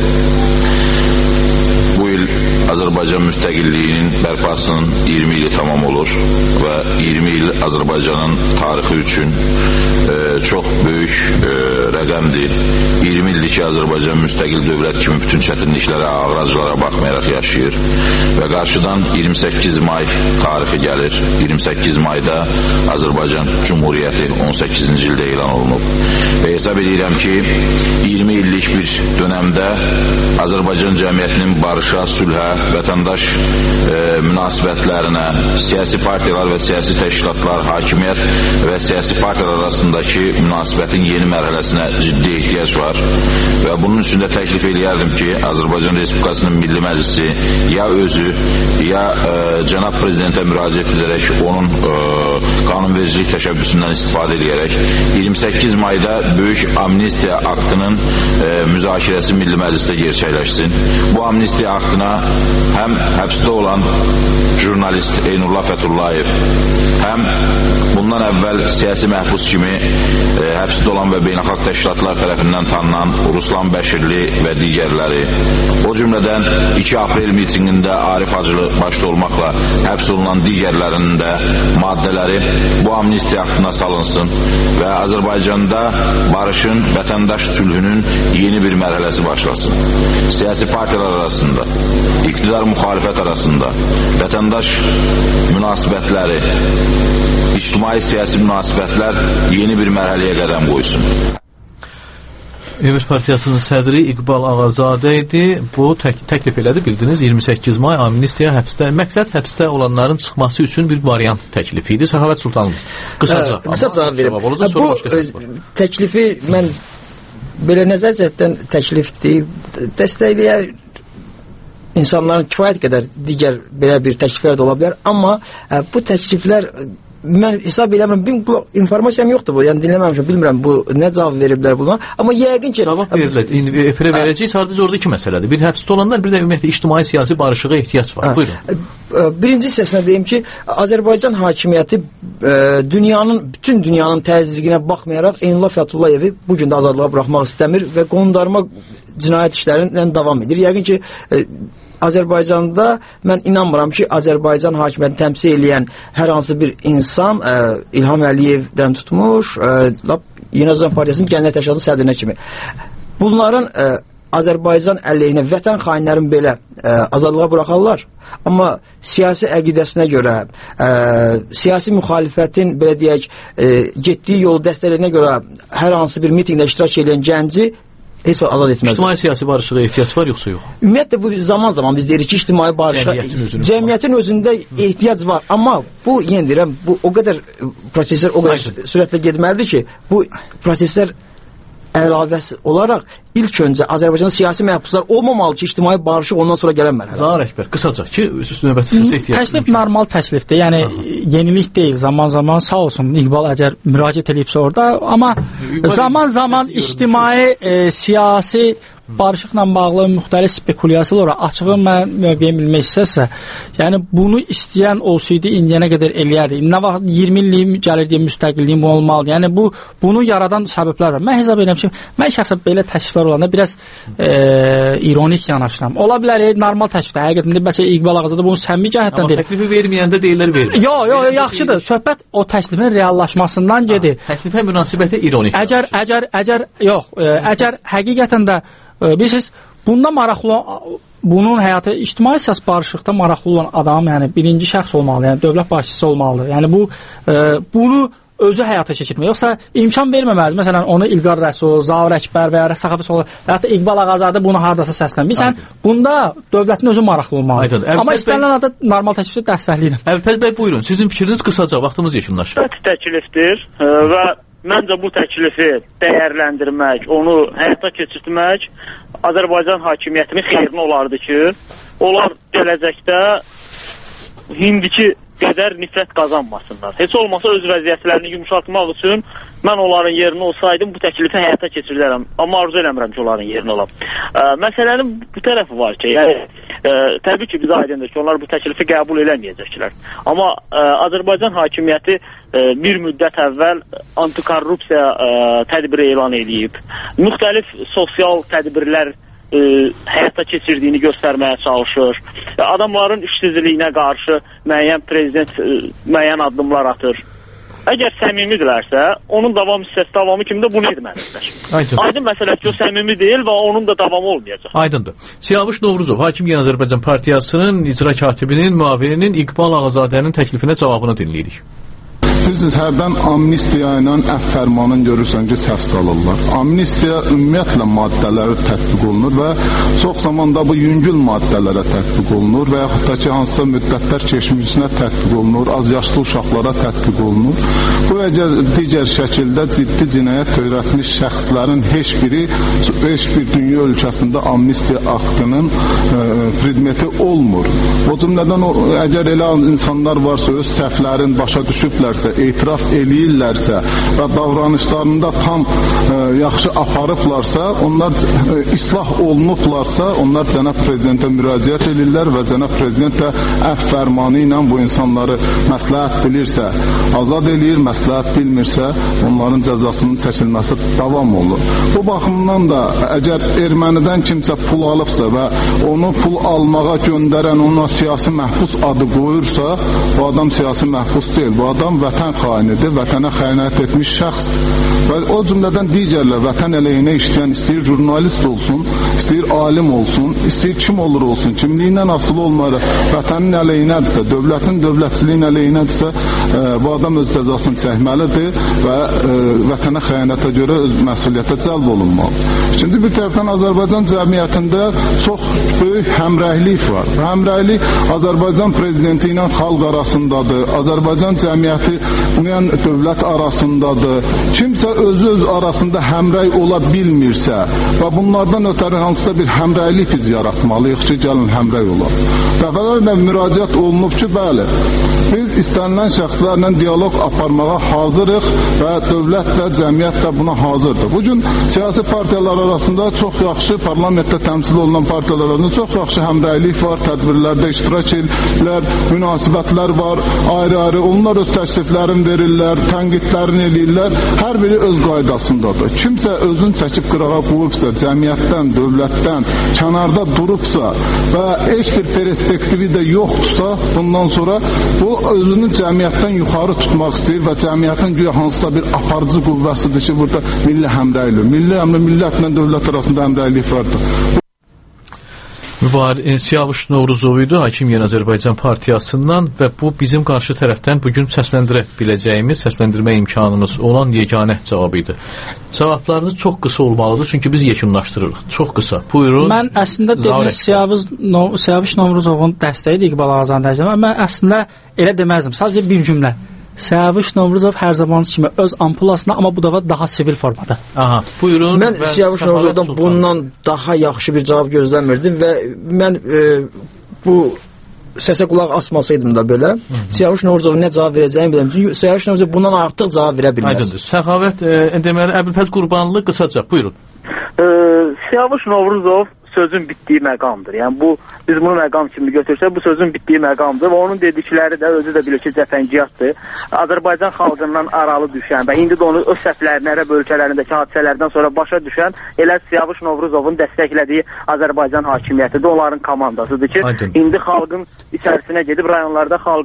bu il Azərbaycan müstəqilliyinin bərpasının iyirmi ili tamam olur və iyirmi il Azərbaycanın tarixi üçün e, çox böyük e, rəqəmdir. iyirmi ildir ki, Azərbaycan müstəqil dövlət kimi bütün çətinliklərə, ağracılara baxmayaraq yaşayır və qarşıdan iyirmi səkkiz may tarixi gəlir. iyirmi səkkiz mayda Azərbaycan Cumhuriyyəti on səkkizinci ildə elan olunub və hesab edirəm ki, iyirmi illik bir dönəmdə Azərbaycan cəmiyyətinin barışa, sülhə, vətəndaş e, münasibətlərinə, siyasi partiyalar və siyasi təşkilatlar, hakimiyyət və siyasi partiyalar arasındakı münasibətin yeni mərhələsinə ciddi ehtiyac var və bunun üçün də təklif eləyərdim ki, Azərbaycan Respublikasının Milli Məclisi ya özü, ya e, cənab prezidentə müraciət edərək onun e, qanunvericilik təşəbbüsündən istifadə edərək iyirmi səkkiz mayda böyük amnistiya aktının e, müzakirəsi Milli Məclisdə gerçəkləşsin. Bu amnistiya aktına həm həbsdə olan jurnalist Eynullah Fəthullayev, həm bundan əvvəl siyasi məhbus kimi e, həbsdə olan və beynəlxalq təşkilatlar tərəfindən tanınan Ruslan Bəşirli və digərləri, o cümlədən iki aprel mitingində Arif Hacılı başda olmaqla həbs olunan digərlərinin də maddələri bu amnistiya aktına salınsın və Azərbaycanda barışın, vətəndaş sülhünün yeni bir mərhələsi başlasın. Siyasi partiyalar arasında, iqtidar müxalifət arasında, vətəndaş münasibətləri, ictimai siyasi münasibətlər yeni bir mərhələyə qədəm qoysun. Ümid Partiyasının sədri İqbal Ağazadə idi. Bu tək, təklif elədi, bildiniz, iyirmi səkkiz may amnistiya həbsdə. Məqsəd həbsdə olanların çıxması üçün bir variant təklifi idi. Səxavət Sultanov, qısaca. Ə, qısa cavab verim. Olacaq, bu ə, təklifi mən belə nəzər cəhətdən təklifdir, dəstəkləyər insanların kifayət qədər digər belə bir təkliflər də ola bilər, amma ə, bu təkliflər mən hesab eləmirəm, bu informasiyam yoxdur bu, yəni dinləməmişəm, bilmirəm bu nə cavab veriblər buna, amma yəqin ki cavab veriləcək, indi efirə verəcəyik, sadəcə orada iki məsələdir, bir həbsdə olanlar, bir də ümumiyyətlə ictimai siyasi barışığa ehtiyac var. Buyurun. Birinci hissəsinə deyim ki, Azərbaycan hakimiyyəti e, dünyanın, bütün dünyanın təzyiqinə baxmayaraq Eynullah Fəthullayevi bu gün də azadlığa buraxmaq istəmir və qondarma cinayət işlərindən davam edir. Yəqin ki e, Azərbaycanda mən inanmıram ki, Azərbaycan hakimiyyətini təmsil edən hər hansı bir insan ə, İlham Əliyevdən tutmuş, ə, Yeni Azərbaycan Partiyasının Gənclər Təşkilatı sədrinə kimi. Bunların ə, Azərbaycan əleyhinə vətən xainlərin belə ə, azadlığa buraxarlar. Amma siyasi əqidəsinə görə, ə, siyasi müxalifətin belə deyək, ə, getdiyi yolu dəstəkləyinə görə hər hansı bir mitinqdə iştirak edən gənci heç vaxt azad etməz. İctimai siyasi barışığa ehtiyac var yoxsa yox? Ümumiyyətlə bu zaman zaman biz deyirik ki, ictimai barışığa cəmiyyətin, cəmiyyətin özündə ehtiyac var. Amma bu yenə deyirəm, bu o qədər proseslər o qədər Ayşə. sürətlə getməlidir ki, bu proseslər əlavəsi olaraq ilk öncə Azərbaycanda siyasi məhbuslar olmamalı ki, ictimai barışıq ondan sonra gələn mərhələ. Zahir Əkbər, qısaca ki, növbəti səsə ehtiyac. Təklif normal təklifdir, yəni Aha. yenilik deyil. Zaman-zaman sağ olsun İqbal əgər müraciət edibsə orada, amma zaman-zaman ictimai e, siyasi barışıqla bağlı müxtəlif spekulyasiyalar açığı mən mövqeyimi bilmək istəsə, yəni bunu istəyən olsaydı indiyənə qədər eləyərdi. Nə vaxt iyirmi illik gəlir deyə müstəqilliyin bu olmalıdır. Yəni bu bunu yaradan səbəblər var. Mən hesab edirəm ki, mən şəxsən belə təkliflər olanda biraz e, ironik yanaşıram. Ola bilər e, normal təklifdir. Həqiqətən bəlkə İqbal Ağazadə bunu səmimi cəhətdən deyir. Amma təklifi verməyəndə deyirlər verir. Yox, yox, yaxşıdır. Söhbət o təklifin reallaşmasından gedir. Təklifə münasibəti ironik. Əgər əgər əgər yox, e, əgər həqiqətən də bilirsiniz, bunda maraqlı bunun həyatı, ictimai siyasi barışıqda maraqlı olan adam, yəni birinci şəxs olmalı, yəni dövlət başçısı olmalıdır. Yəni bu e, bunu özü həyata keçirmək, yoxsa imkan verməməlidir. Məsələn, onu İlqar Rəsul, Zaur Əkbər və ya Rəsəxafi Soğlu və ya da İqbal Ağazadə bunu hardasa səslən. Bilsən, bunda dövlətin özü maraqlı olmalıdır. Amma istənilən halda normal təklifi dəstəkləyirəm. Əlpəz bəy, buyurun. Sizin fikriniz qısaca, vaxtımız yekunlaşır. Təklifdir və məncə bu təklifi dəyərləndirmək, onu həyata keçirtmək Azərbaycan hakimiyyətinin xeyrinə olardı ki, onlar gələcəkdə indiki qədər nifrət qazanmasınlar. Heç olmasa öz vəziyyətlərini yumuşatmaq üçün mən onların yerinə olsaydım bu təklifi həyata keçirirəm. Amma arzu eləmirəm ki, onların yerinə olam. Ə, məsələnin bu tərəfi var ki, yəni, ə, təbii ki, bizə aydındır ki, onlar bu təklifi qəbul eləməyəcəklər. Amma ə, Azərbaycan hakimiyyəti ə, bir müddət əvvəl antikorrupsiya ə, tədbiri elan edib. Müxtəlif sosial tədbirlər Ə, həyata keçirdiyini göstərməyə çalışır. Adamların işsizliyinə qarşı müəyyən prezident ə, müəyyən addımlar atır. Əgər səmimidirlərsə, onun davam hissəsi davamı kimi də bunu etməlidirlər. Aydın. Aydın məsələ ki, o səmimi deyil və onun da davamı olmayacaq. Aydındır. Siyavuş Novruzov, Hakim Yeni Azərbaycan Partiyasının icra katibinin, müavininin İqbal Ağazadənin təklifine cavabını dinləyirik. Bilirsiniz, hərdən amnistiya ilə əf fərmanını görürsən ki, səhv salırlar. Amnistiya ümumiyyətlə maddələri tətbiq olunur və çox zamanda bu yüngül maddələrə tətbiq olunur və yaxud da ki, hansısa müddətlər keçmişinə tətbiq olunur, az yaşlı uşaqlara tətbiq olunur. Bu əgər digər şəkildə ciddi cinayət törətmiş şəxslərin heç biri, heç bir dünya ölkəsində amnistiya aktının e, predmeti olmur. O cümlədən o, əgər elə insanlar varsa, öz səhvlərin başa düşüblərsə, etiraf eləyirlərsə və davranışlarında tam e, yaxşı aparıblarsa, onlar e, islah olunublarsa, onlar cənab prezidentə müraciət edirlər və cənab prezident də əf fərmanı ilə bu insanları məsləhət bilirsə, azad eləyir, məsləhət bilmirsə, onların cəzasının çəkilməsi davam olur. Bu baxımdan da əgər ermənidən kimsə pul alıbsa və onu pul almağa göndərən ona siyasi məhbus adı qoyursa, bu adam siyasi məhbus deyil, bu adam vətən xainidir, vətənə xəyanət etmiş şəxsdir. Və o cümlədən digərlər vətən əleyhinə işləyən, istəyir jurnalist olsun, istəyir alim olsun, istəyir kim olur olsun, kimliyindən asılı olmayaraq vətənin əleyhinədirsə, dövlətin dövlətçiliyin əleyhinədirsə, e, bu adam öz cəzasını çəkməlidir və e, vətənə xəyanətə görə öz məsuliyyətə cəlb olunmalıdır. İkinci bir tərəfdən Azərbaycan cəmiyyətində çox böyük həmrəylik var. Həmrəylik Azərbaycan prezidenti ilə xalq arasındadır, Azərbaycan cəmiyyəti yəni dövlət arasındadır. Kimsə özü-öz arasında həmrəy ola bilmirsə və bunlardan ötəri hansısa bir həmrəylik biz yaratmalıyıq ki, gəlin həmrəy olaq. Dəfələrlə müraciət olunub ki, bəli, biz istənilən şəxslərlə dialoq aparmağa hazırıq və dövlət də, cəmiyyət də buna hazırdır. Bugün siyasi partiyalar arasında çox yaxşı, parlamentdə təmsil olunan partiyalar arasında çox yaxşı həmrəylik var, tədbirlərdə iştirak edirlər, münasibətlər var, ayrı-ayrı, onlar öz təkliflərini verirlər, tənqidlərini eləyirlər, hər biri öz qaydasındadır. Kimsə özünü çəkib qırağa qoyubsa, cəmiyyətdən, dövlətdən, kənarda durubsa və heç bir perspektivi də yoxdursa, bundan sonra bu özünü cəmiyyətdən yuxarı tutmaq istəyir və cəmiyyətin güya hansısa bir aparıcı qüvvəsidir ki, burada milli həmrəylik, milli həmrə millətlə dövlət arasında həmrəylik vardır. Mübarək Siyavuş Novruzov idi, Hakim Yeni Azərbaycan Partiyasından və bu bizim qarşı tərəfdən bugün səsləndirə biləcəyimiz, səsləndirmə imkanımız olan yeganə cavab idi. Cavablarınız çox qısa olmalıdır, çünki biz yekunlaşdırırıq. Çox qısa. Buyurun. Mən əslində dediniz Siyavuş no, Siyavuş Novruzovun dəstəyidir İqbal Ağazadənin. Mən əslində elə deməzdim. Sadəcə bir cümlə. Siyavuş Novruzov hər zaman kimi öz ampulasına, amma bu dəfə daha sivil formada. Aha, buyurun. Mən Siyavuş Novruzovdan bundan daha yaxşı bir cavab gözləmirdim və mən e, bu səsə qulaq asmasaydım da belə, Siyavuş Novruzov nə cavab verəcəyini biləm. Çünki Siyavuş Novruzov bundan artıq cavab verə bilməz. Aydındır. Səxavət, e, deməli, Əbülfəz Qurbanlı qısaca, buyurun. E, Siyavuş Novruzov sözün bitdiyi məqamdır. Yəni bu biz bunu məqam kimi götürsək, bu sözün bitdiyi məqamdır və onun dedikləri də özü də bilir ki, cəfəngiyatdır. Azərbaycan xalqından aralı düşən və indi də onu öz səhvlərini, ərəb ölkələrindəki hadisələrdən sonra başa düşən elə Siyavuş Novruzovun dəstəklədiyi Azərbaycan hakimiyyətidir, onların komandasıdır ki, Aydın. İndi xalqın içərisinə gedib rayonlarda xalq və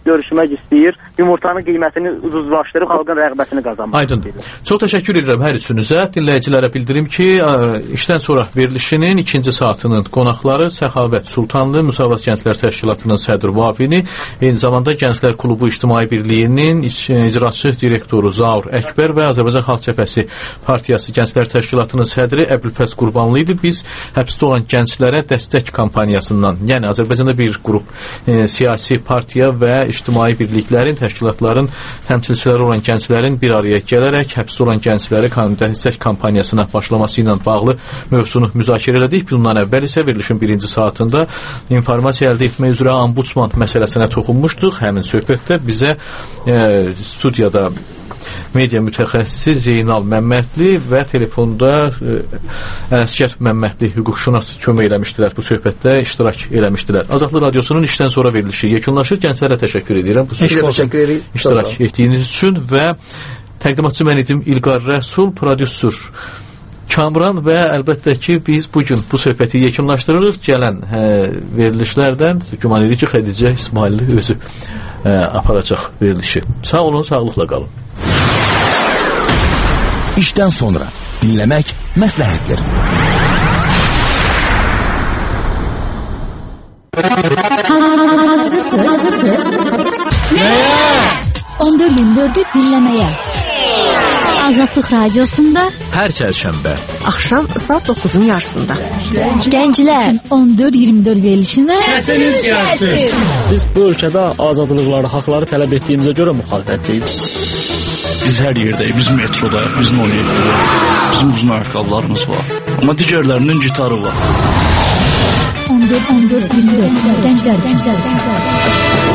görüşmək istəyir. Yumurtanın qiymətini ucuzlaşdırıb xalqın rəğbətini qazanmaq Aydın. Çox təşəkkür edirəm hər üçünüzə. Dinləyicilərə bildirim ki, işdən sonra verilişinin ikinci saatının qonaqları Səxavət Sultanlı, Müsavat Gənclər Təşkilatının sədr müavini, eyni zamanda Gənclər Klubu İctimai Birliyinin icraçı direktoru Zaur Əkbər və Azərbaycan Xalq Cəbhəsi Partiyası Gənclər Təşkilatının sədri Əbülfəz Qurbanlı idi. Biz həbsdə olan gənclərə dəstək kampaniyasından, yəni Azərbaycanda bir qrup e, siyasi partiya və ictimai birliklərin, təşkilatların təmsilçiləri olan gənclərin bir araya gələrək həbsdə olan gəncləri dəstək kampaniyasına başlaması ilə bağlı mövzunu müzakirə elədik. Bundan əvvəl isə verilişin birinci saatında informasiya əldə etmək üzrə ombudsman məsələsinə toxunmuşduq. Həmin söhbətdə bizə e, studiyada media mütəxəssisi Zeynal Məmmədli və telefonda e, Əsgər Məmmədli hüquqşünas kömək eləmişdilər. Bu söhbətdə iştirak eləmişdilər. Azadlıq Radiosunun işdən sonra verilişi yekunlaşır. Gənclərə təşəkkür edirəm bu söhbətdə iştirak etdiyiniz üçün və təqdimatçı mən idim İlqar Rəsul, prodüser Kamran və əlbəttə ki, biz bugün bu söhbəti yekunlaşdırırıq. Gələn hə, verilişlərdən güman edirik ki, Xədicə İsmailli özü hə, aparacaq verilişi. Sağ olun, sağlıqla qalın. İşdən sonra dinləmək məsləhətdir. Hazırsınız? Hazırsınız? Nəyə? on dörd iyirmi dördü dinləməyə. Azadlıq Radiosunda hər çərşənbə axşam saat doqquzun yarısında. Gənclər on dörd iyirmi dörd verilişində səsiniz gəlsin. Biz bu ölkədə azadlıqları, haqları tələb etdiyimizə görə müxalifətçiyik. Biz hər yerdəyik, biz metrodayıq, biz noliyetdəyik, bizim uzun ayaqqabılarımız var. Amma digərlərinin gitarı var. on dörd iyirmi dörd Gənclər, gənclər, gənclər.